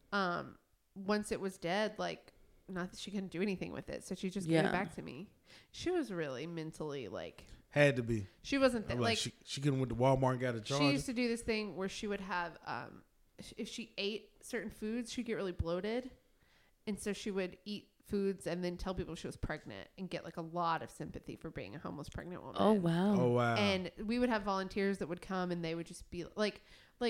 once it was dead, like, not that she couldn't do anything with it. So she just gave Yeah. it back to me. She was really mentally, like, Had to be. she wasn't, I'm like, she couldn't went to Walmart and got a she charger. used to do this thing where she would have, if she ate certain foods, she'd get really bloated. And so she would eat foods and then tell people she was pregnant and get like a lot of sympathy for being a homeless pregnant woman. Oh, wow. Oh wow. And we would have volunteers that would come and they would just be like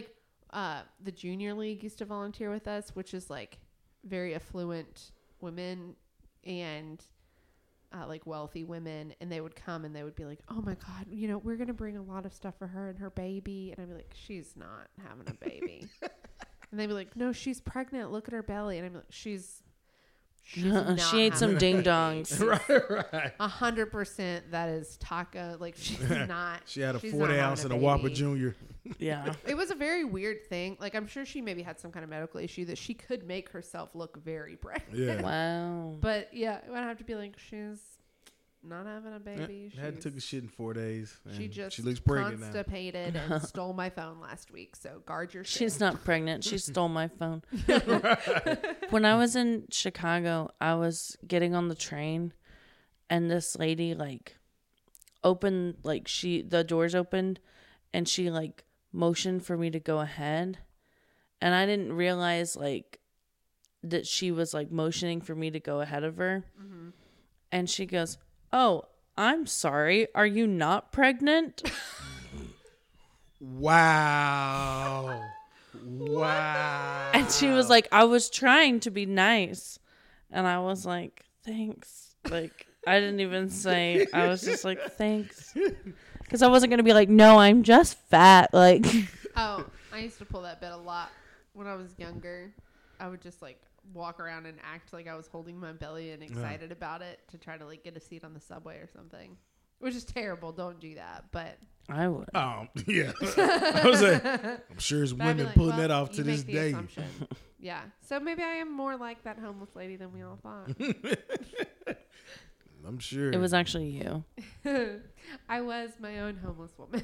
the Junior League used to volunteer with us, which is like very affluent women and like wealthy women. And they would come and they would be like, oh my God, you know, we're going to bring a lot of stuff for her and her baby. And I'd be like, she's not having a baby. And they'd be like, no, she's pregnant. Look at her belly. And I'm like, she's not She ate some having a ding dongs. right. 100% that is taco. Like, she's not. She had a she's 40 not ounce and having a Whopper baby. Junior. Yeah. It was a very weird thing. Like, I'm sure she maybe had some kind of medical issue that she could make herself look very pregnant. Yeah. Oh. Wow. But yeah, it would have to be like, she's not having a baby. Hadn't took a shit in 4 days. She and just she looks pregnant now. constipated and stole my phone last week. So guard your shit. She's not pregnant. She stole my phone. When I was in Chicago, I was getting on the train and this lady like opened, like the doors opened and she like motioned for me to go ahead. And I didn't realize like that she was like motioning for me to go ahead of her. Mm-hmm. And she goes, oh, I'm sorry. Are you not pregnant? Wow. Wow. And she was like, I was trying to be nice. And I was like, thanks. Like, I didn't even say, I was just like, thanks. Because I wasn't going to be like, no, I'm just fat. Like, Oh, I used to pull that bit a lot when I was younger. I would just like walk around and act like I was holding my belly and excited about it to try to like get a seat on the subway or something, which is terrible. Don't do that. But I would. Yeah. I was like, I'm sure there's but I'd be women like, pulling well, that off to you this make the day. assumption. Yeah. So maybe I am more like that homeless lady than we all thought. I'm sure. It was actually you. I was my own homeless woman.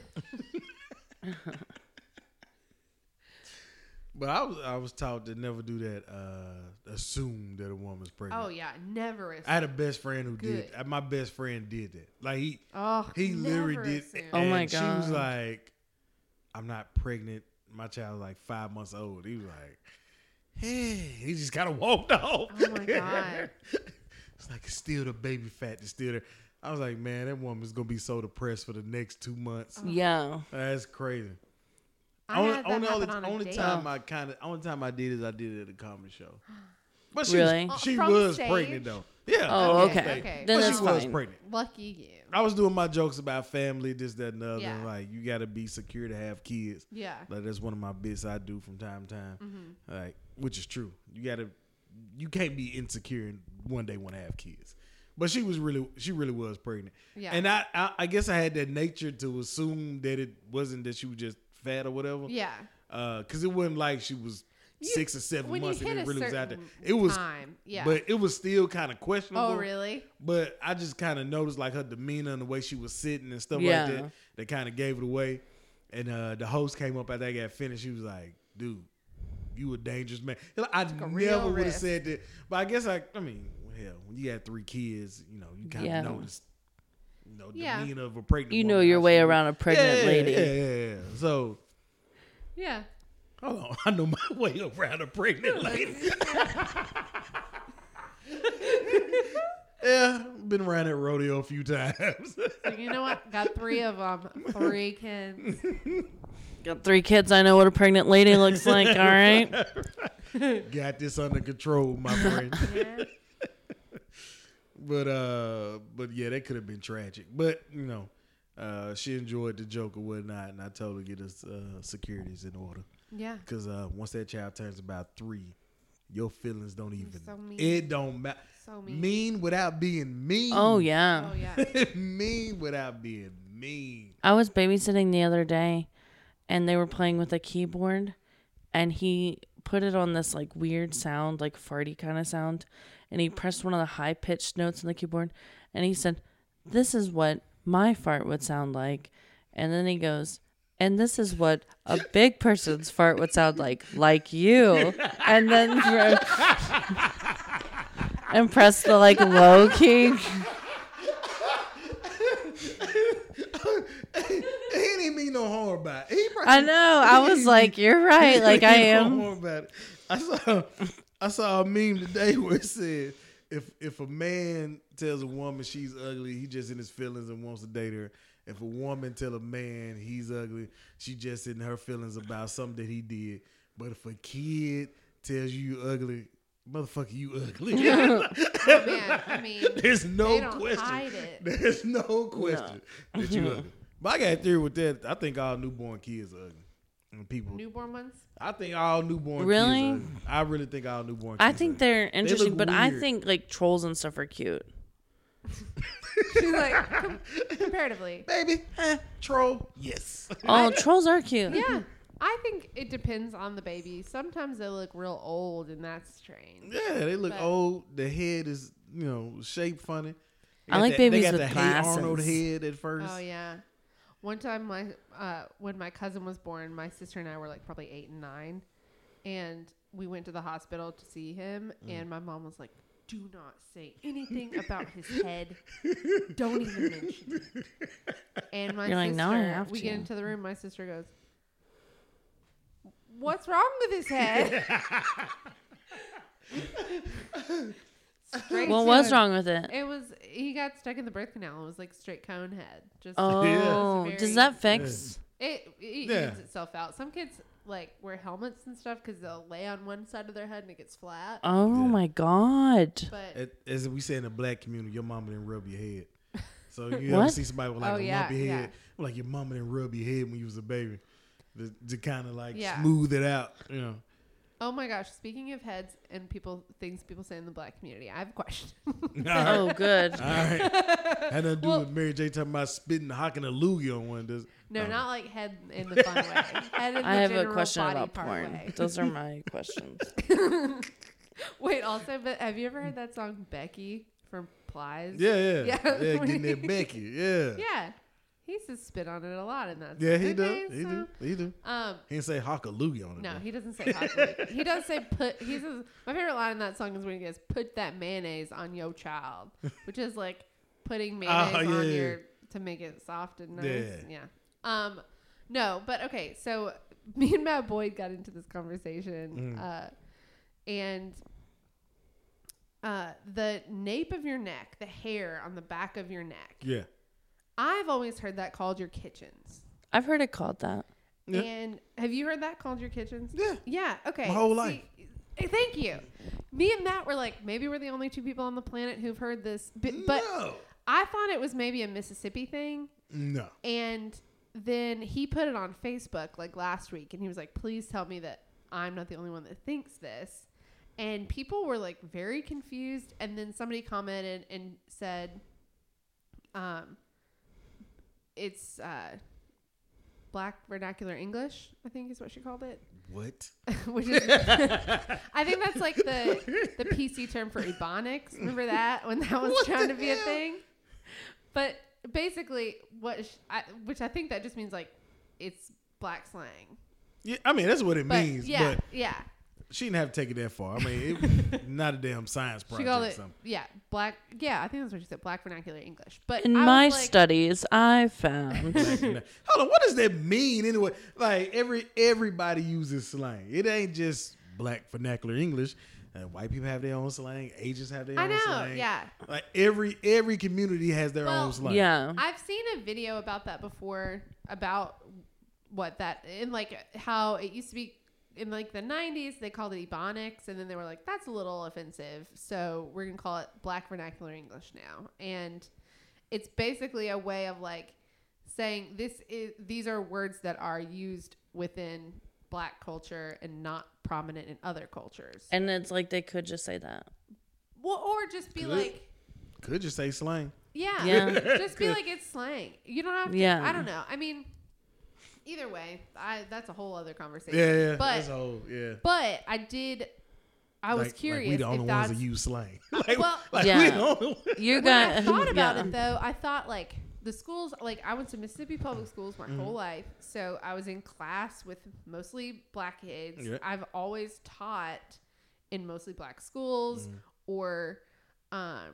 But I was taught to never do that. Assume that a woman's pregnant. Oh yeah, never assume. I had a best friend who Good. did. My best friend did that. Like he never literally did. assume. Oh my and She was God. like, "I'm not pregnant. My child is like 5 months old." He was like, "Hey," he just kind of walked off. Oh my God. It's like it's still the baby fat is still there. I was like, man, that woman's gonna be so depressed for the next 2 months. Yeah. That's crazy. I had that happen on a Only date. time I did is I did it at a comedy show. But Really? she From was stage? pregnant though. Yeah. Oh, on okay. stage. Okay. Then But that's she was fine. pregnant. Lucky you. I was doing my jokes about family, this, that, and the other. Yeah. And like, you got to be secure to have kids. Yeah. Like, that's one of my bits I do from time to time. Mm-hmm. Like, which is true. You can't be insecure and one day want to have kids. But she really was pregnant. Yeah. And I guess I had that nature to assume that it wasn't that she was just fat or whatever. Yeah. Because it wasn't like she was 6 or 7 when you months and hit it a really was out there. certain It was time, yeah. But it was still kind of questionable. Oh, really? But I just kind of noticed like her demeanor and the way she was sitting and stuff Yeah. like that kind of gave it away. And the host came up after I got finished. She was like, dude, you a dangerous man. I real never would have risk. said that. But I guess I mean, hell, when you got 3 kids, you know, you kind of Yeah. notice, Yeah. demeanor of a pregnant You woman, know your how way she around a pregnant lady. Yeah. So, Yeah. hold on. I know my way around a pregnant lady. Yeah, been around that rodeo a few times. So you know what? Got 3 of them. 3 kids. Got 3 kids. I know what a pregnant lady looks like. All right. Got this under control, my friend. Yeah. But yeah, that could have been tragic. But she enjoyed the joke or whatnot, and I told her to get us securities in order. Yeah. Because once that child turns about 3, your feelings don't even. so mean. It don't matter. So mean. Mean without being mean. Oh, yeah. Oh, yeah. Mean without being mean. I was babysitting the other day, and they were playing with a keyboard, and he put it on this like weird sound, like farty kind of sound, and he pressed one of the high pitched notes on the keyboard, and he said, "This is what my fart would sound like," and then he goes, "And this is what a big person's fart would sound like you," and then and press the like low key. He didn't mean no harm about it. I know. I was like, "You're right." Like I am. No harm about it. I saw a meme today where it said, if a man tells a woman she's ugly, he just in his feelings and wants to date her. If a woman tell a man he's ugly, she just in her feelings about something that he did. But if a kid tells you ugly, motherfucker, you ugly. Oh, man. I mean, There's no they don't question. hide it. There's no question that you ugly. But I got a theory with that. I think all newborn kids are ugly. And people, Newborn ones? I think all newborn Really? kids are ugly. I really think all newborn kids I think are they're interesting, look but I weird. think like trolls and stuff are cute. She's like, comparatively. ugly. Baby, troll. Yes. Oh, trolls are cute. Yeah. I think it depends on the baby. Sometimes they look real old, and that's strange. Yeah, they look But- old. The head is, shaped funny. They I got like they babies got with the Hey Arnold glasses. head at first. Oh, yeah. One time, when my cousin was born, my sister and I were like probably 8 and 9, and we went to the hospital to see him, and my mom was like, "Do not say anything about his head. Don't even mention it." And my You're like, sister, "No, I have we to." get into the room, my sister goes, "What's wrong with his head?" Straight What to was it. wrong with it? It was, he got stuck in the birth canal. It was like straight cone head. Just Oh, It was does very- that fix? It Yeah. evens itself out. Some kids like wear helmets and stuff because they'll lay on one side of their head and it gets flat. Oh Yeah. my god! But As we say in the black community, your mama didn't rub your head. So you ever What? see somebody with like Oh, a yeah, lumpy head, yeah. like your mama didn't rub your head when you was a baby, to kind of like Yeah. smooth it out, oh my gosh, speaking of heads and things people say in the black community, I have a question. All right. Oh, good. All right. Had nothing to do Well- with Mary J talking about spitting, hocking a loogie on one. Does No, Oh. not like head in the fun way. Head in the I have a general question body about part porn. way. Those are my questions. Wait, also, but have you ever heard that song Becky from Plies? Yeah. Yeah. Getting that Becky. Yeah. Yeah. He used to spit on it a lot in that. Yeah, song. he Okay, does. He so, do. He do. He didn't say hock a loogie on it. No, though. he doesn't say hot. He does say put. He says my favorite line in that song is when he goes, "Put that mayonnaise on your child," which is like putting mayonnaise yeah, on yeah. your to make it soft and nice. Yeah. Yeah. No, but okay. So me and Matt Boyd got into this conversation, and the nape of your neck, the hair on the back of your neck. Yeah. I've always heard that called your kitchens. I've heard it called that. Yeah. And have you heard that called your kitchens? Yeah. Yeah. Okay. My whole life. Thank you. Me and Matt were like, maybe we're the only two people on the planet who've heard this. But No. I thought it was maybe a Mississippi thing. No. And then he put it on Facebook like last week. And he was like, please tell me that I'm not the only one that thinks this. And people were like very confused. And then somebody commented and said, it's Black Vernacular English, I think is what she called it. What? Which is, I think that's like the PC term for Ebonics. Remember that when that was What trying the to be a hell? thing? But basically, which I think that just means like it's black slang. Yeah, I mean that's what it But means. yeah, But yeah. she didn't have to take it that far. I mean, it not a damn science She project. called or it something. black. Yeah, I think that's what she said. Black Vernacular English. But In I my was like, studies, I found. Hold on, what does that mean anyway? Like everybody uses slang. It ain't just black vernacular English. White people have their own slang. Asians have their I own know. slang. Yeah. Like every community has their Well, own slang. Yeah. I've seen a video about that before, about what that, and like how it used to be in like the 90s, they called it Ebonics, and then they were like, that's a little offensive, so we're gonna call it Black Vernacular English now. And it's basically a way of like saying these are words that are used within black culture and not prominent in other cultures. And it's like they could just say that. Well, or just be Could. like, Could just say slang. yeah, Yeah. just be like it's slang. You don't have to. Yeah. I don't know. I mean, either way, that's a whole other conversation. Yeah. But That's a whole, yeah. but I was Like curious we the only if ones that's that use slang. like, well. like Yeah. we the only ones. You When I got. thought about yeah. it though, I thought like the schools, like I went to Mississippi public schools my whole life, so I was in class with mostly black kids. Yeah. I've always taught in mostly black schools, or, I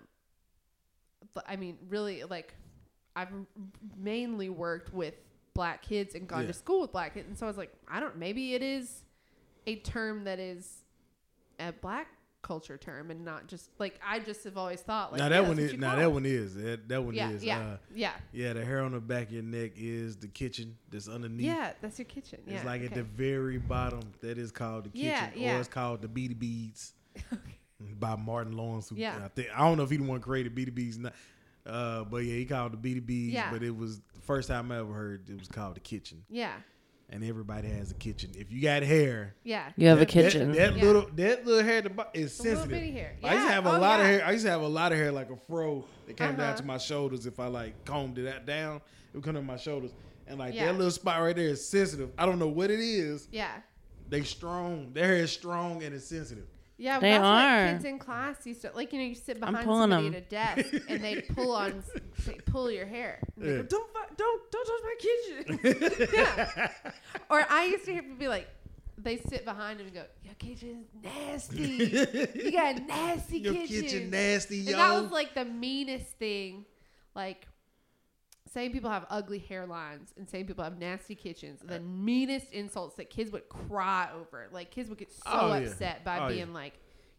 mean, really like I've mainly worked with black kids and gone Yeah. to school with black kids, and so I was like, maybe it is a term that is a black culture term and not just like I just have always thought like Now yeah, that that's one what is. you Now call that it. one is. That one Yeah, is. yeah. Yeah, the hair on the back of your neck is the kitchen that's underneath. Yeah, that's your kitchen. Yeah, It's like at okay. the very bottom that is called the kitchen, Yeah, yeah. or it's called the Beady Beads by Martin Lawrence. Who, Yeah. I don't know if he the one created Beady Beads, but yeah, he called it the Beady Beads. Yeah. But it was the first time I ever heard it was called the kitchen, Yeah, and everybody has a kitchen. If you got hair, yeah. You have a that- kitchen. That Yeah. little hair at the bottom is A little sensitive. bitty hair. I used to Yeah. have a Oh, lot of yeah. hair. I used to have a lot of hair like a fro that came down Uh-huh. to my shoulders. If I like combed it down, it would come to my shoulders. And like Yeah. that little spot right there is sensitive. I don't know what it is. Yeah. They strong. Their hair is strong and it's sensitive. Yeah, They that's are. what kids in class used to like. You know, you sit behind pulling somebody them. at a desk and they pull your hair. And they Yeah. go, don't touch my kitchen. Yeah. Or I used to hear people be like, they sit behind him and go, your kitchen's nasty. You got a nasty Your kitchen. kitchen nasty, And yo. that was like the meanest thing. Like saying people have ugly hairlines and saying people have nasty kitchens. The meanest insults that kids would cry over. Like kids would get so Oh, yeah. upset by Oh, being yeah. like,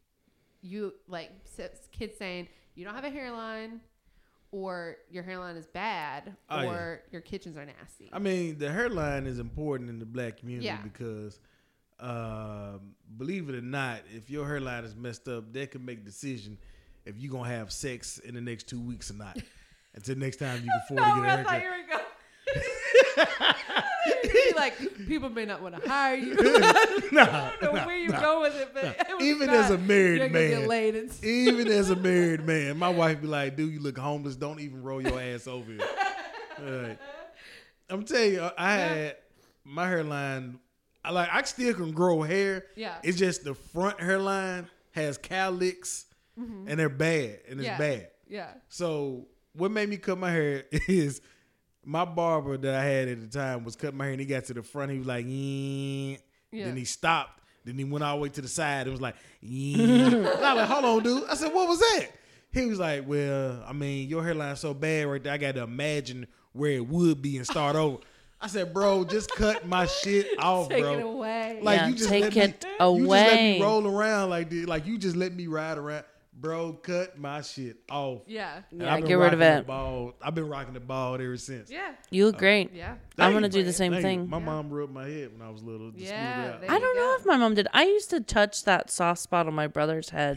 kids saying you don't have a hairline, or your hairline is bad, Oh, yeah. or your kitchens are nasty. I mean, the hairline is important in the black community Yeah. because, believe it or not, if your hairline is messed up, they can make a decision if you're going to have sex in the next 2 weeks or not. Until next time you can afford to get a haircut. were going. Like people may not want to hire you. Nah, I don't know where you go with it, but it was Even not, as a married you're gonna man. get laid and Even as a married man, my wife be like, dude, you look homeless. Don't even roll your ass over here. Right. I'm telling you, I had my hairline. I still can grow hair. Yeah. It's just the front hairline has cowlicks and they're bad. And it's bad. Yeah. So what made me cut my hair is my barber that I had at the time was cutting my hair and he got to the front. He was like, yeah. Then he stopped. Then he went all the way to the side. It was like, yeah. And I was like, hold on, dude. I said, what was that? He was like, well, I mean, your hairline's so bad right there. I got to imagine where it would be and start over. I said, bro, just cut my shit off, Take bro. it away. Like Yeah, you just take let it me, You just let me away. roll around like this. Like you just let me ride around. Bro, cut my shit off. Yeah. And Yeah, I've been get rid of rocking the it. bald. I've been rocking the bald ever since. Yeah. You look great. Yeah. I'm gonna Thank do you. the same Thank you. thing. My mom rubbed my head when I was little. To Yeah, smooth it there I out. don't know if my mom did. I used to touch that soft spot on my brother's head.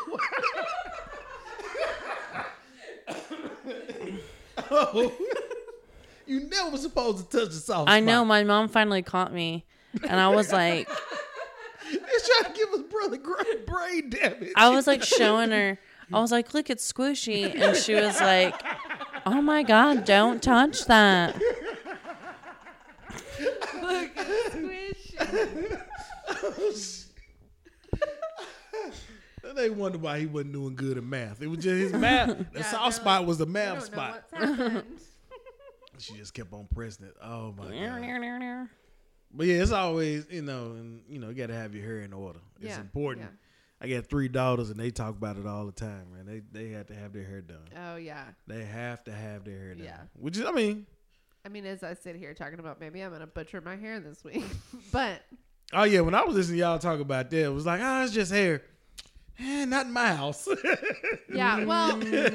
Oh, you never was supposed to touch the soft spot. I know. My mom finally caught me, and I was like, It's trying to give us brother great brain damage. I was like showing her. I was like, look, it's squishy, and she was like, oh my god, don't touch that. Look, it's squishy. They wonder why he wasn't doing good in math. It was just his math. The soft spot was the I math don't know spot. what's happened. She just kept on pressing it. Oh my god. Yeah. But yeah, it's always, you got to have your hair in order. It's Yeah, important. yeah. I got 3 daughters and they talk about it all the time, man. They have to have their hair done. Oh, yeah. They have to have their hair done. Yeah. Which is, I mean, as I sit here talking about maybe I'm going to butcher my hair this week. But oh yeah, when I was listening to y'all talk about that, it was like, it's just hair. Not in my house. yeah, well,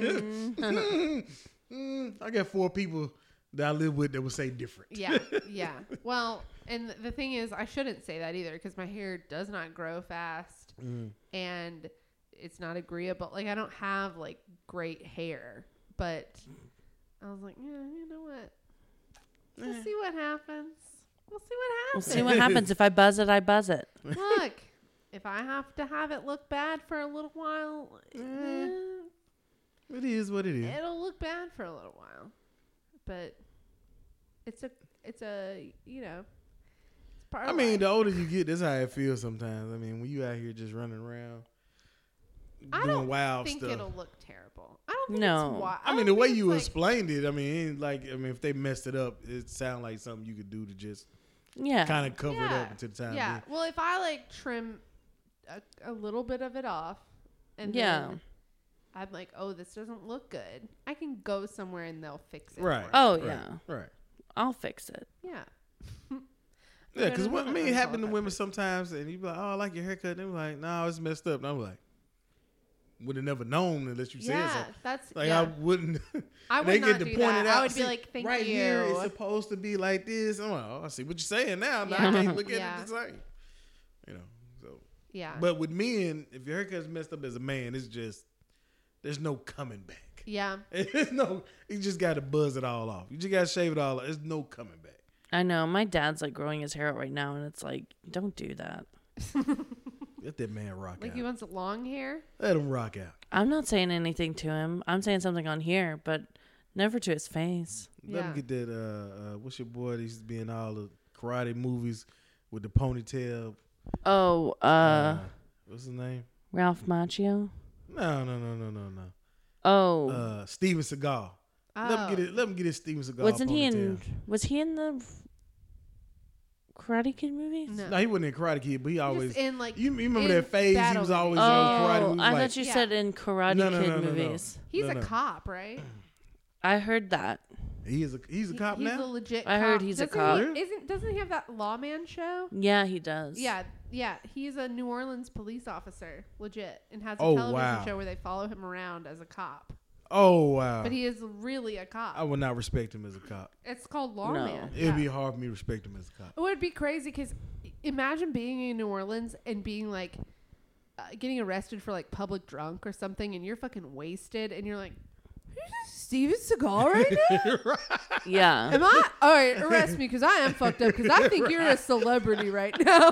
I got 4 people that I live with that would say different. yeah. Well, and the thing is, I shouldn't say that either because my hair does not grow fast and it's not agreeable. Like, I don't have like great hair, but I was like, yeah, you know what? We'll see what happens. We'll see what We'll happens. see what happens. If I buzz it, I buzz it. Look, if I have to have it look bad for a little while, It is what it is. it'll look bad for a little while. But it's part I of mean, life. the older you get, that's how it feels sometimes. I mean, when you out here just running around I doing don't wild think stuff. it'll look terrible. I don't think No. it's wild. I mean, the way you explained it, I mean, if they messed it up, it sounds like something you could do to just Yeah. kind of cover it Yeah. up until the time. Yeah. Well, if I like trim a little bit of it off, and Yeah. then I'm like, oh, this doesn't look good. I can go somewhere and they'll fix it. Right. for me. Oh, Right. yeah. Right. I'll fix it. Yeah. Yeah, because no, I no, mean, no, it happened to no, women sometimes, and you be like, "Oh, I like your haircut." And they be like, "No, it's messed up." And I'm like, "Would have never known unless you said Yeah. something." That's Like yeah. I wouldn't. I they would get not to do point that. it out. I would be See, like, thank right you. here, it's supposed to be like this. I'm like, oh, I see what you're saying now. Now Yeah. I can't look at Yeah. it the same. So. Yeah. But with men, if your haircut's messed up as a man, it's just there's no coming back. yeah. There's no. You just got to buzz it all off. You just got to shave it all off. There's no coming back. I know. My dad's like growing his hair out right now, and it's like, don't do that. Let that man rock Like out. he wants long hair. Let him rock out. I'm not saying anything to him. I'm saying something on here, but never to his face. Let him Yeah. get that. What's your boy? That used to be in all the karate movies with the ponytail. Oh, What's his name? Ralph Macchio. No. Oh, Steven Seagal. Oh. Let him get his Steven Seagal. wasn't he ponytail. in? Was he in the Karate Kid movies? No. No, he wasn't in Karate Kid, but he always. Just in like You remember in that phase? He battle was always movies. in karate Oh, movies. I like, thought you Yeah. said in Karate No, no, Kid no, no, no. movies. He's No, a no. cop, right? I heard that. he's a cop He's now. a legit. I heard cop. he's a Doesn't cop. He, doesn't he have that Lawman show? Yeah, he does. Yeah. He's a New Orleans police officer, legit, and has a Oh, television wow. show where they follow him around as a cop. Oh wow! But he is really a cop. I would not respect him as a cop. It's called Lawman. It'd be hard for me to respect him as a cop. It would be crazy because imagine being in New Orleans and being like getting arrested for like public drunk or something, and you're fucking wasted, and you're like, "Who's this Steven Seagal right now? Yeah. Am I? All right, arrest me because I am fucked up because I think you're a celebrity right now."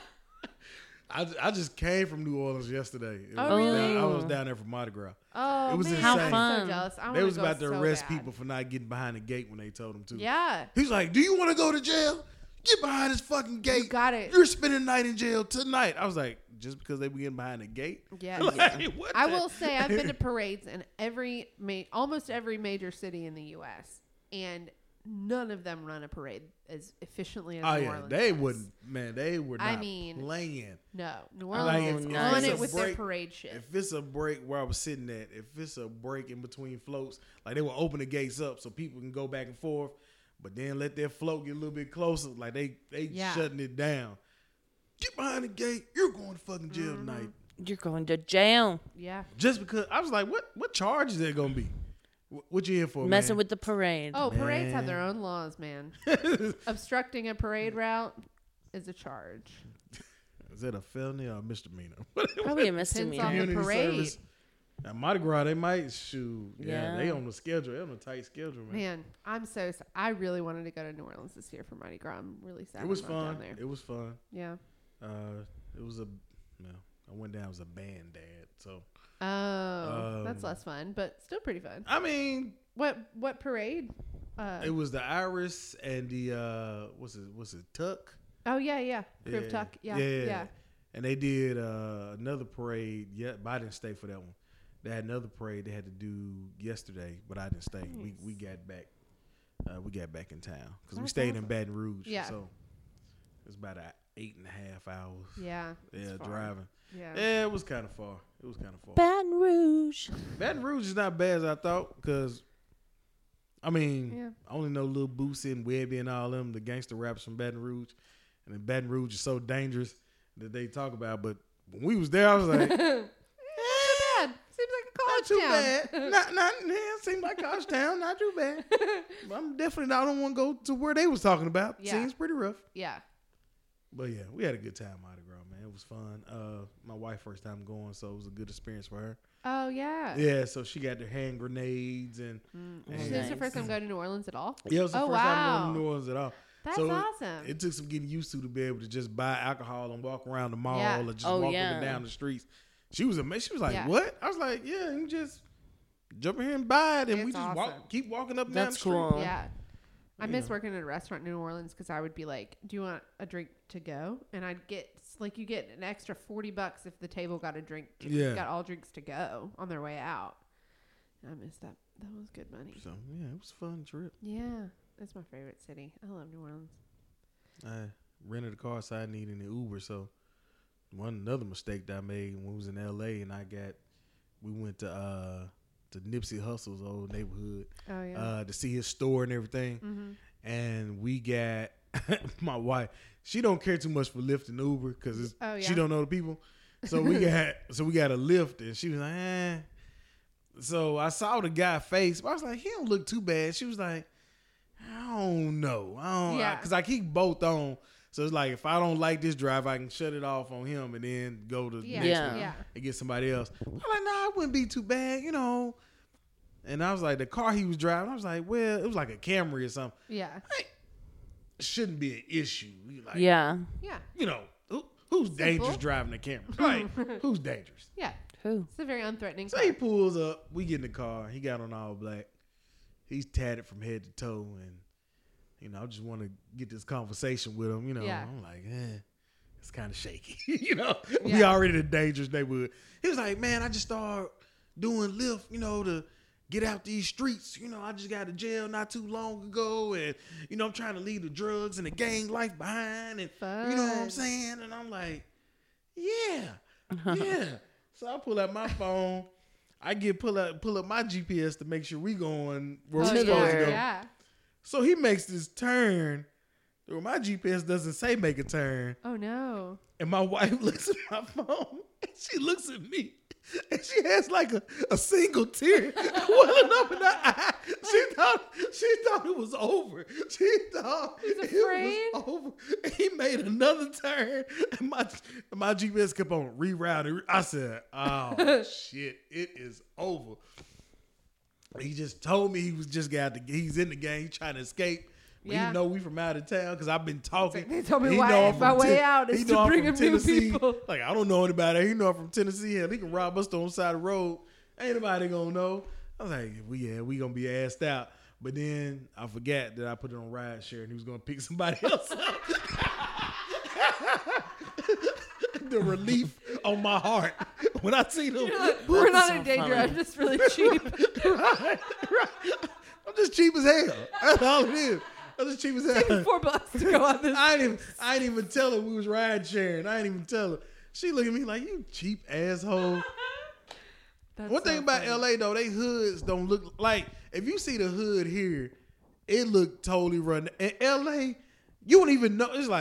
I just came from New Orleans yesterday. Oh, really? I was down there for Mardi Gras. Oh, It was man, insane. I'm How so jealous. I They wanna was go about to so arrest bad. people for not getting behind the gate when they told them to. Yeah. He's like, "Do you want to go to jail? Get behind this fucking gate. You got it. You're spending the night in jail tonight." I was like, just because they be getting behind the gate? Yeah. Like, what I the- will say I've been to parades in almost every major city in the U.S. and none of them run a parade as efficiently as Oh New yeah, Orleans they does. wouldn't. Man, they were not I mean, playing. No, New Like, Orleans if is it's on a it with their break- parade shit. If it's a break where I was sitting at, if it's a break in between floats, like they will open the gates up so people can go back and forth, but then let their float get a little bit closer. Like they Yeah. shutting it down. Get behind the gate. You're going to fucking jail tonight. You're going to jail. Yeah. Just because I was like, what charge is it gonna be? What you in for, Messing man? with the parade. Oh, parades have their own laws, man. Obstructing a parade route is a charge. Is that a felony or a misdemeanor? Probably a Depends on misdemeanor. the Community parade. service. At Mardi Gras, they might shoot. Yeah, Yeah. they on the schedule. They on a tight schedule, man. Man, I'm so sad. I really wanted to go to New Orleans this year for Mardi Gras. I'm really sad. It was I'm not fun. down there. It was fun. Yeah. It was I went down as a band dad, so Oh, that's less fun, but still pretty fun. I mean, What parade? it was the Iris and the what's it Tuck? Oh yeah. Crib Tuck. Yeah. And they did another parade. Yeah, but I didn't stay for that one. They had another parade they had to do yesterday, but I didn't stay. Nice. We got back. We got back in town because we That's stayed in awesome. Baton Rouge. Yeah. So it's about 8.5 hours. Yeah. Yeah, it's far. driving. Yeah. Yeah, it was kind of far. Baton Rouge. Baton Rouge is not bad as I thought because, I mean, Yeah. I only know Lil Boosie and Webby and all them, the gangster rappers from Baton Rouge. And then Baton Rouge is so dangerous that they talk about. But when we was there, I was like, Not too bad. Seems like a not college too town. bad. not seemed like college town. Not too bad. But I'm definitely, I don't want to go to where they was talking about. Yeah. Seems pretty rough. Yeah. But yeah, we had a good time Mardi Gras, man. It was fun. My wife first time going, so it was a good experience for her. Oh yeah. Yeah, so she got their hand grenades and This is her first time going to New Orleans at all. yeah, it was the Oh, first time wow. going to New Orleans at all. That's So awesome. It took some getting used to be able to just buy alcohol and walk around the mall Yeah. or just Oh, walk yeah. up and down the streets. She was amazed. She was like, Yeah. "What?" I was like, "Yeah, you just jump in here and buy it, and we It's just awesome. keep walking up and down the That's street." cool. Yeah. I You miss know. working at a restaurant in New Orleans because I would be like, "Do you want a drink to go?" And I'd get you get an extra $40 if the table got a drink. Yeah. Got all drinks to go on their way out. I miss that. That was good money. So yeah, it was a fun trip. Yeah, that's my favorite city. I love New Orleans. I rented a car, so I needed an Uber. So another mistake that I made when we was in LA, and we went to Nipsey Hussle's old neighborhood Oh yeah. to see his store and everything. Mm-hmm. And we got my wife. She don't care too much for Lyft and Uber because Oh, yeah. she don't know the people. So we got a Lyft, and she was like, eh. So I saw the guy face, but I was like, he don't look too bad. She was like, I don't know, Yeah. because I keep both on. So it's like if I don't like this drive, I can shut it off on him and then go to the Yeah. next Yeah. one Yeah. and get somebody else. I'm like, nah, it wouldn't be too bad, you know. And I was like, the car he was driving, I was like, well, it was like a Camry or something. Yeah. Shouldn't be an issue. Like, Yeah. Yeah. you know, who's dangerous Simple. driving a Camry? Right? Who's dangerous? Yeah. Who? It's a very unthreatening So car. he pulls up. We get in the car. He got on all black. He's tatted from head to toe, and you know, I just want to get this conversation with him. You know, Yeah. I'm like, it's kind of shaky. You know, we Yeah. already in a dangerous neighborhood. He was like, man, I just started doing Lyft, you know, to get out these streets. You know, I just got to jail not too long ago, and you know, I'm trying to leave the drugs and the gang life behind, and you know what I'm Fun. saying? And I'm like, yeah. So I pull out my phone. I pull up my GPS to make sure we going where Oh, we supposed to yeah. go. Yeah. So he makes this turn where my GPS doesn't say make a turn. Oh no. And my wife looks at my phone and she looks at me and she has like a single tear welling up in her eye. She thought it was over. She thought it was over. And he made another turn and my GPS kept on rerouting. I said, oh shit, it is over. He just told me he was just he's in the game, he's trying to escape. But Yeah. he know we from out of town because I've been talking. They told me He why know I'm my from way out is he to know I'm bring from him new Tennessee. people. Like, I don't know anybody. He know I'm from Tennessee. Hell, he can rob us on the side of the road. Ain't nobody gonna know. I was like, we gonna be assed out. But then I forgot that I put it on ride share and he was gonna pick somebody else up. The relief on my heart when I see them. We're not so in danger. funny. I'm just really cheap. right. I'm just cheap as hell. That's all it is. I'm just cheap as hell. $4 to go on this. I ain't even tell her we was ride sharing. I ain't even tell her. She look at me like, you cheap asshole. That's One thing so about funny. LA though, they hoods don't look like, if you see the hood here, it look totally run. In LA, you won't even know. It's like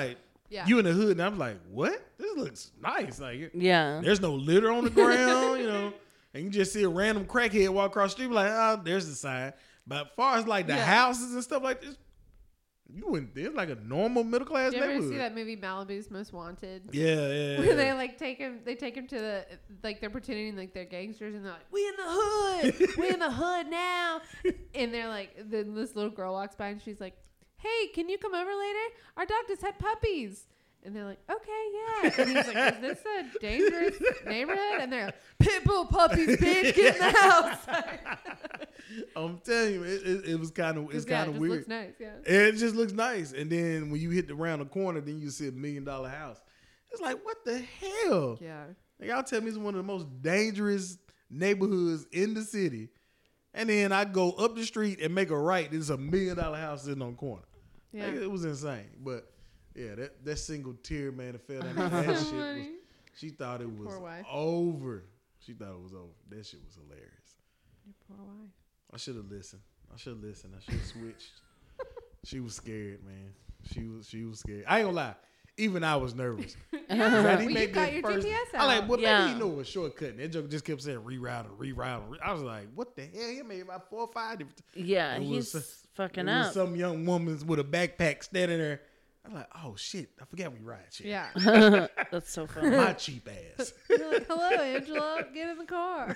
Yeah. You in the hood, and I'm like, what? This looks nice. Like, Yeah. there's no litter on the ground, and you just see a random crackhead walk across the street, like, oh, there's the sign. But as far as like the houses and stuff like this, you went there like a normal middle class Did you neighborhood. ever see that movie Malibu's Most Wanted? Yeah. Where they like take him to the, like, they're pretending like they're gangsters and they're like, we in the hood, we in the hood now, and they're like, then this little girl walks by and she's like, hey, can you come over later? Our dog just had puppies. And they're like, okay, yeah. And he's like, is this a dangerous neighborhood? And they're like, pit bull puppies, bitch, get in the house. I'm telling you, it was kind of weird. Looks nice, yeah. It just looks nice. And then when you hit around the corner, then you see $1 million house. It's like, what the hell? Yeah. Like, y'all tell me it's one of the most dangerous neighborhoods in the city. And then I go up the street and make a right. There's $1 million house sitting on the corner. Yeah. Like, it was insane. But yeah, that single tear, man, that fell down that shit was, she thought it was over. She thought it was over. That shit was hilarious. Your poor wife. I should have listened. I should have switched. She was scared, man. She was scared. I ain't gonna lie. Even I was nervous. Well, you got your GPS out. I like, well, Yeah. maybe he knew a shortcut. And that joke just kept saying reroute. I was like, what the hell? He made about 4 or 5 different times. Yeah, It he's was- fucking There was up. some young woman with a backpack standing there. I'm like, oh shit, I forgot we ride shit. Yeah. That's so funny. My cheap ass. You're like, hello, Angela. Get in the car.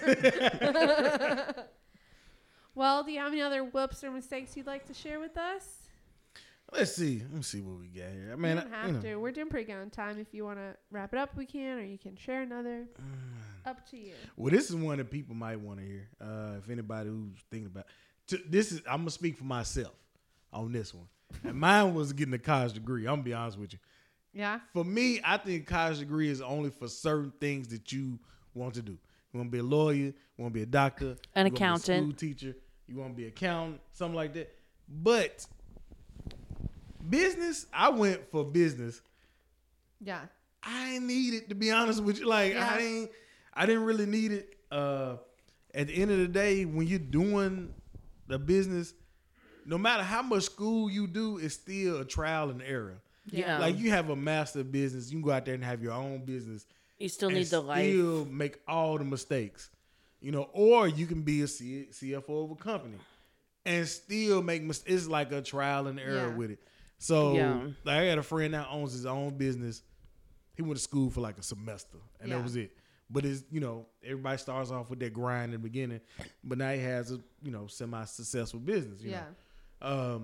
Well, do you have any other whoops or mistakes you'd like to share with us? Let me see what we got here. I mean, You don't have to. We're doing pretty good on time. If you want to wrap it up, we can, or you can share another. Up to you. Well, this is one that people might want to hear. If anybody who's thinking about I'm gonna speak for myself on this one. And mine was getting a college degree. I'm gonna be honest with you. Yeah. For me, I think college degree is only for certain things that you want to do. You want to be a lawyer, you want to be a doctor, An you wanna be a accountant. school teacher, you want to be an accountant, something like that. But business, I went for business. Yeah. I ain't need it, to be honest with you. Like, Yeah. I didn't really need it. At the end of the day, when you're doing the business, no matter how much school you do, it's still a trial and error. Yeah. Like, you have a master business, you can go out there and have your own business. You still and need the life. still make all the mistakes. Or you can be a CFO of a company and still make mistakes. It's like a trial and error with it. So, like, I got a friend that owns his own business. He went to school for like a semester, and that was it. But it's, everybody starts off with that grind in the beginning, but now he has a, semi-successful business. You know?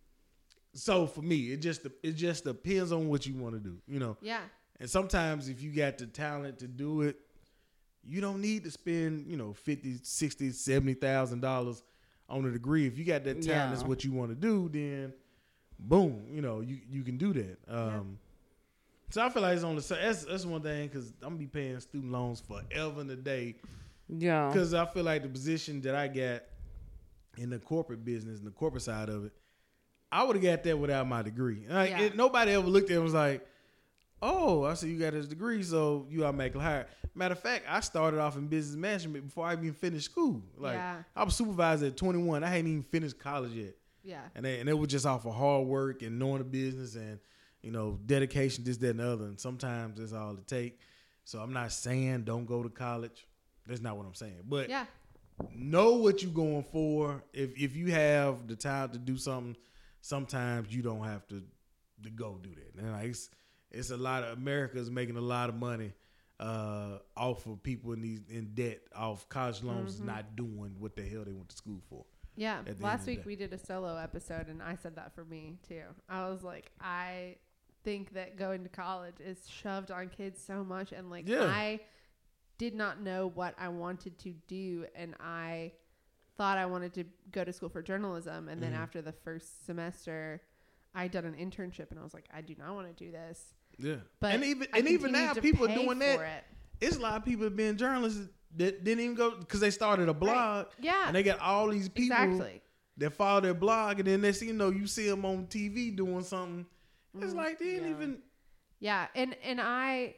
So for me, it just depends on what you want to do. Yeah. And sometimes if you got the talent to do it, you don't need to spend, $50,000, $60,000, $70,000 on a degree. If you got that talent, that's what you want to do, then boom, you can do that. So I feel like it's on the side. That's one thing, because I'm gonna be paying student loans forever and a day. Yeah. Because I feel like the position that I got in the corporate business and the corporate side of it, I would have got that without my degree. Like, nobody ever looked at it and was like, oh, I see you got this degree, so you automatically hired. Matter of fact, I started off in business management before I even finished school. Like, I was supervisor at 21. I hadn't even finished college yet. Yeah. And it was just off of hard work and knowing the business and, dedication, this, that, and the other. And sometimes that's all it takes. So I'm not saying don't go to college. That's not what I'm saying. But know what you're going for. If you have the time to do something, sometimes you don't have to go do that. And like, it's a lot of America's making a lot of money off of people in debt, off college loans, not doing what the hell they went to school for. Yeah. Last week we did a solo episode, and I said that for me too. I was like, I think that going to college is shoved on kids so much, and like I did not know what I wanted to do, and I thought I wanted to go to school for journalism, and then after the first semester I done an internship, and I was like, I do not want to do this. Yeah. But and even now people are doing that. It's a lot of people being journalists that didn't even go because they started a blog. Right. Yeah. And they got all these people that follow their blog, and then next thing you know, you see them on TV doing something. It's like they didn't even. Yeah, and I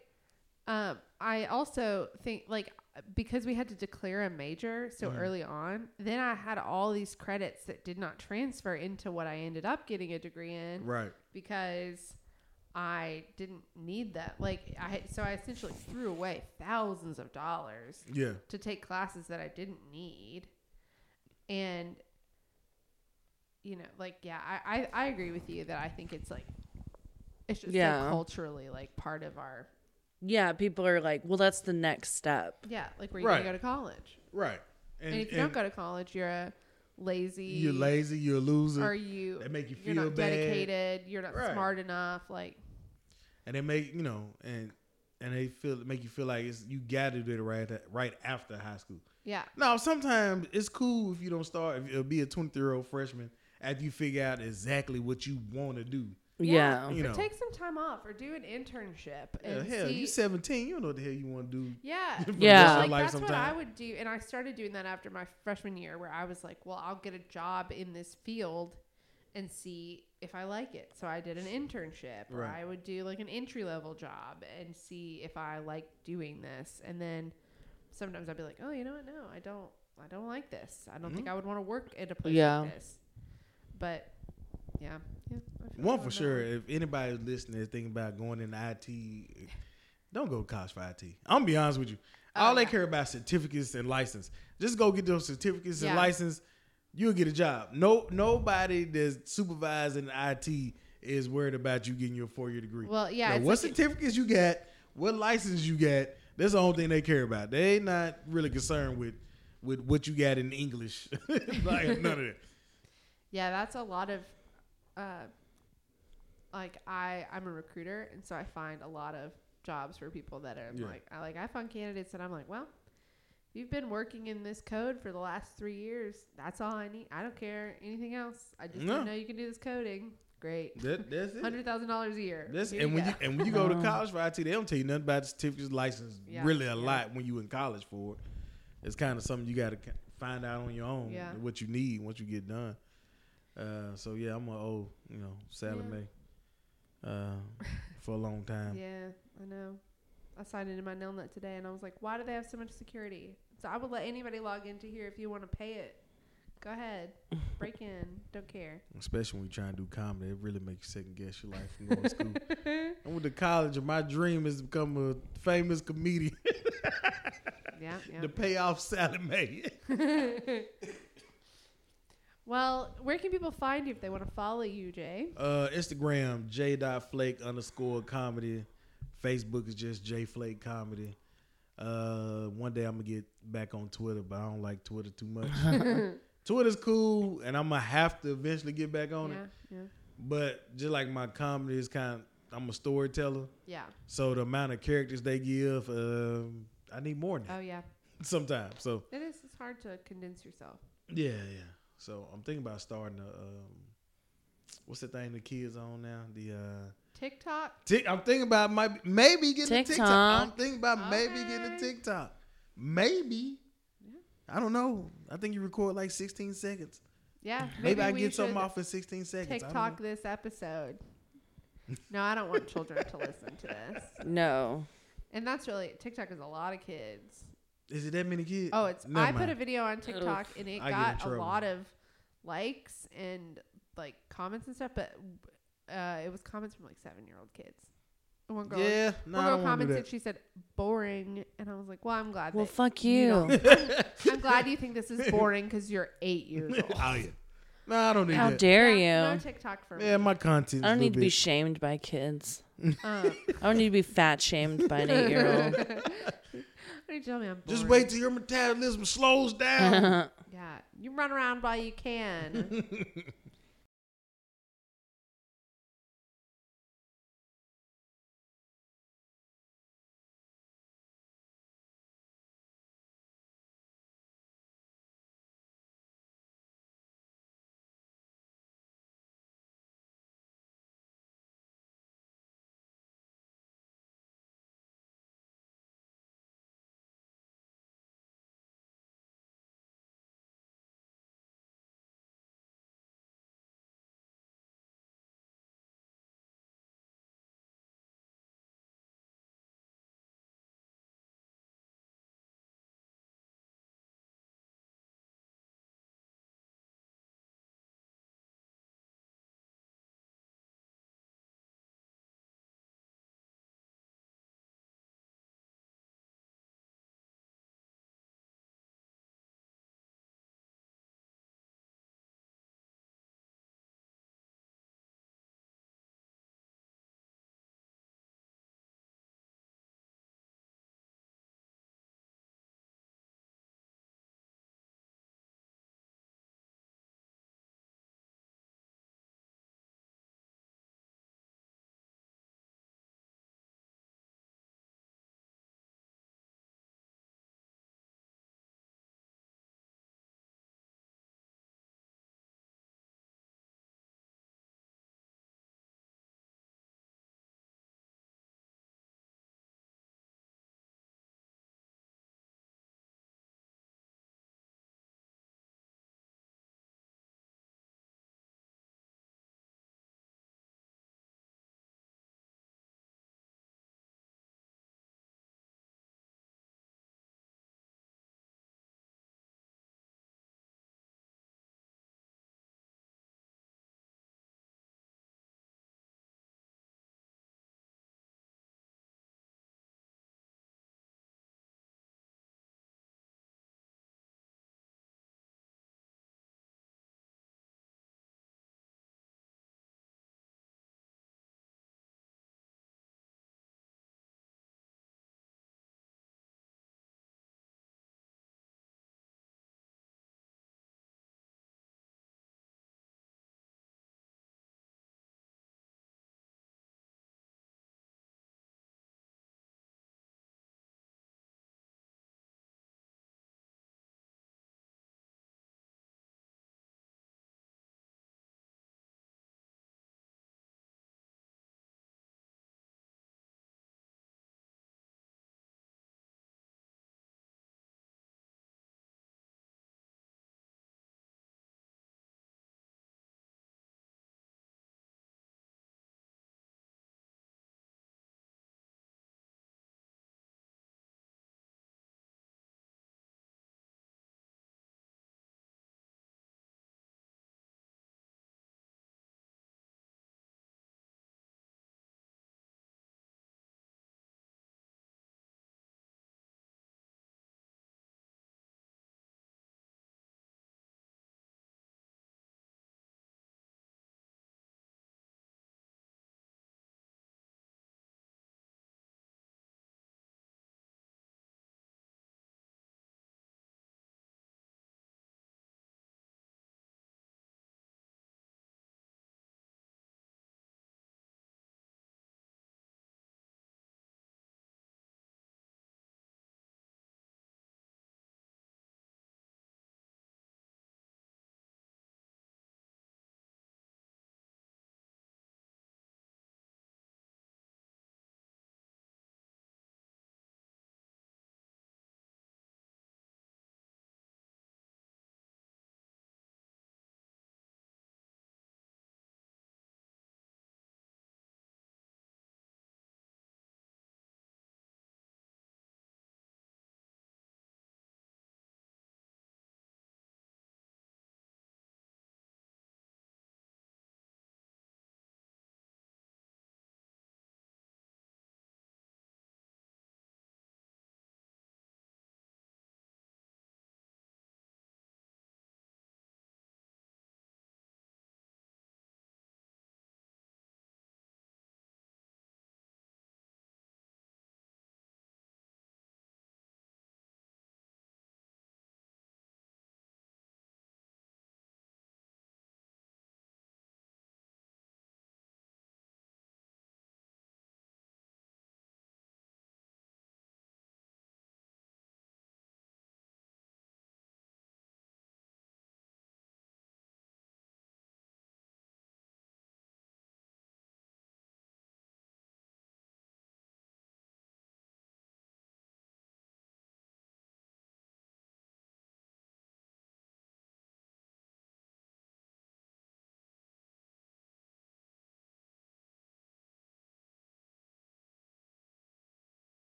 also think, like, because we had to declare a major so early on, then I had all these credits that did not transfer into what I ended up getting a degree in. Right. Because I didn't need that. Like so I essentially threw away thousands of dollars to take classes that I didn't need. And like, yeah, I agree with you that I think it's like, it's just so culturally like part of our. Yeah, people are like, well, that's the next step. Yeah, like where you're going to go to college. Right. And if you don't go to college, you're lazy. You're lazy. You're a loser. Or they make you feel you're not bad. dedicated. You're not smart enough. Like, and they make and they make you feel like you gathered it right after high school. Yeah. No, sometimes it's cool if you don't start. If it'll be a 23-year-old freshman after you figure out exactly what you want to do. Yeah. Or take some time off or do an internship. And hell, you 17. You don't know what the hell you want to do. Yeah. Yeah. Like, that's what I would do. And I started doing that after my freshman year where I was like, well, I'll get a job in this field and see if I like it. So I did an internship or I would do like an entry-level job and see if I like doing this. And then sometimes I'd be like, oh, you know what? No, I don't like this. I don't think I would want to work at a place like this. But yeah. One for sure. If anybody's listening is thinking about going into IT, don't go to college for IT. I'm gonna be honest with you. All they care about is certificates and license. Just go get those certificates and license. You'll get a job. Nobody that's supervising IT is worried about you getting your 4-year degree. Well, yeah. Now, what certificates you got, what license you got, that's the only thing they care about. They ain't not really concerned with what you got in English. Like none of that. Yeah, that's a lot of like I'm a recruiter, and so I find a lot of jobs for people that are I find candidates and I'm like, well, if you've been working in this code for the last 3 years, that's all I need. I don't care anything else. I just know you can do this coding. Great. That's it. $100,000 a year. When you go to college for IT, they don't tell you nothing about the certificates, license. Really a lot when you in college for it. It's kind of something you got to find out on your own. What you need once you get done. So yeah, I'm an old, Sally Mae for a long time. Yeah, I know. I signed into my Nelnet today, and I was like, why do they have so much security? So I would let anybody log into here if you want to pay it. Go ahead. Break in. Don't care. Especially when you try and do comedy. It really makes you second guess your life from going to school. I went to college, and my dream is to become a famous comedian. Yeah. To pay off Sally Mae. Well, where can people find you if they want to follow you, Jay? Instagram, j.flake_comedy. Facebook is just jflake comedy. One day I'm going to get back on Twitter, but I don't like Twitter too much. Twitter's cool, and I'm going to have to eventually get back on it. Yeah. But just like my comedy is I'm a storyteller. Yeah. So the amount of characters they give, I need more than that. Oh, yeah. Sometimes. So it is. It's hard to condense yourself. Yeah. So I'm thinking about starting what's the thing the kids on now? The TikTok. I'm thinking about maybe getting a TikTok. I'm thinking about maybe getting a TikTok. Maybe. Yeah. I don't know. I think you record like 16 seconds. Yeah. Maybe I get something off in 16 seconds. TikTok this episode. No, I don't want children to listen to this. No. And that's really, TikTok is a lot of kids. Is it that many kids? Oh, I put a video on TikTok and it got a lot of likes and like comments and stuff, but it was comments from like 7-year-old kids. And one girl, commented, she said boring, and I was like, well, I'm glad. Well, fuck you. I'm glad you think this is boring because you're 8 years old. Oh yeah. No, I don't need How that. dare you? No TikTok for me. Yeah, my content. I don't need to be shamed by kids. I don't need to be fat shamed by an 8-year-old. You tell me I'm boring. Just wait till your metabolism slows down. Yeah, you run around while you can.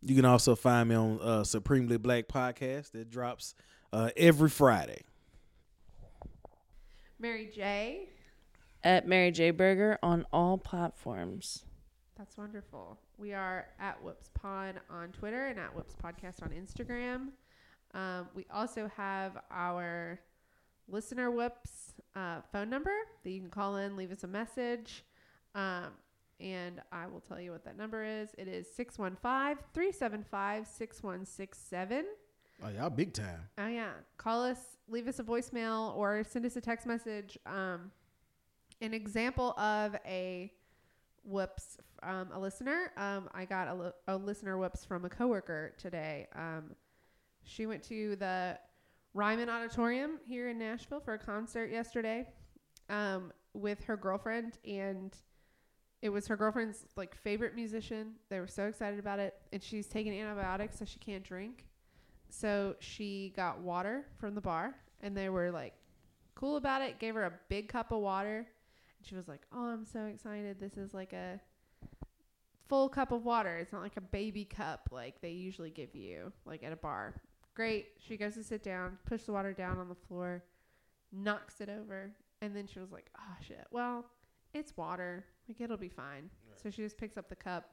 You can also find me on Supremely Black Podcast that drops every Friday. Mary J. At Mary J. Berger on all platforms. That's wonderful. We are at Whoops Pod on Twitter and at Whoops Podcast on Instagram. We also have our Listener Whoops phone number that you can call in, leave us a message. And I will tell you what that number is. It is 615-375-6167. Oh, y'all big time. Oh, yeah. Call us, leave us a voicemail, or send us a text message. An example of a whoops a listener. I got a listener whoops from a coworker today. She went to the Ryman Auditorium here in Nashville for a concert yesterday with her girlfriend, and it was her girlfriend's like favorite musician. They were so excited about it, and she's taking antibiotics so she can't drink. So she got water from the bar, and they were like cool about it. Gave her a big cup of water, and she was like, "Oh, I'm so excited. This is like a full cup of water. It's not like a baby cup like they usually give you like at a bar." Great. She goes to sit down, push the water down on the floor, knocks it over, and then she was like, "Oh shit. Well, it's water. Like it'll be fine." Right. So she just picks up the cup,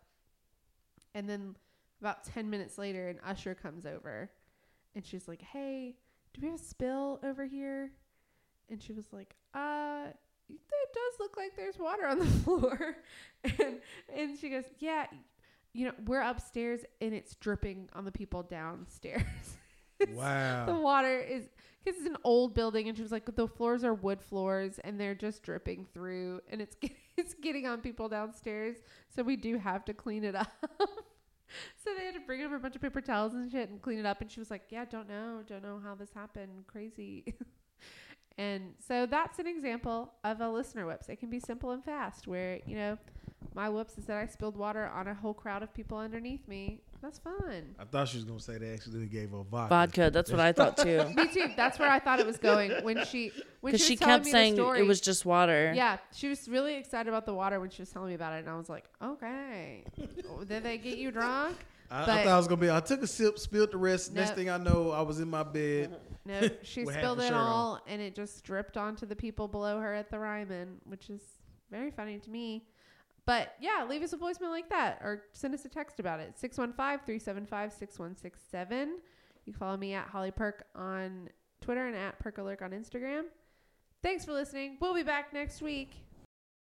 and then about 10 minutes later, an usher comes over, and she's like, "Hey, do we have a spill over here?" And she was like, "It does look like there's water on the floor." and she goes, "Yeah, you know, we're upstairs and it's dripping on the people downstairs." Wow. The water is, because it's an old building, and she was like, the floors are wood floors and they're just dripping through, and it's getting on people downstairs. So we do have to clean it up. So they had to bring over a bunch of paper towels and shit and clean it up. And she was like, "Yeah, don't know how this happened. Crazy." And so that's an example of a listener whoops. It can be simple and fast, where, you know, my whoops is that I spilled water on a whole crowd of people underneath me. That's fun. I thought she was going to say they accidentally gave her vodka. That's what I thought too. Me too. That's where I thought it was going when she she telling kept me saying the story. it was just water. Yeah, she was really excited about the water when she was telling me about it, and I was like, okay. Did they get you drunk? I thought I was going to be, I took a sip, spilled the rest. Nope. Next thing I know, I was in my bed. No, she spilled it all, and it just dripped onto the people below her at the Ryman, which is very funny to me. But yeah, leave us a voicemail like that, or send us a text about it. 615-375-6167. You can follow me at Holly Perk on Twitter and at Perkalurk on Instagram. Thanks for listening. We'll be back next week.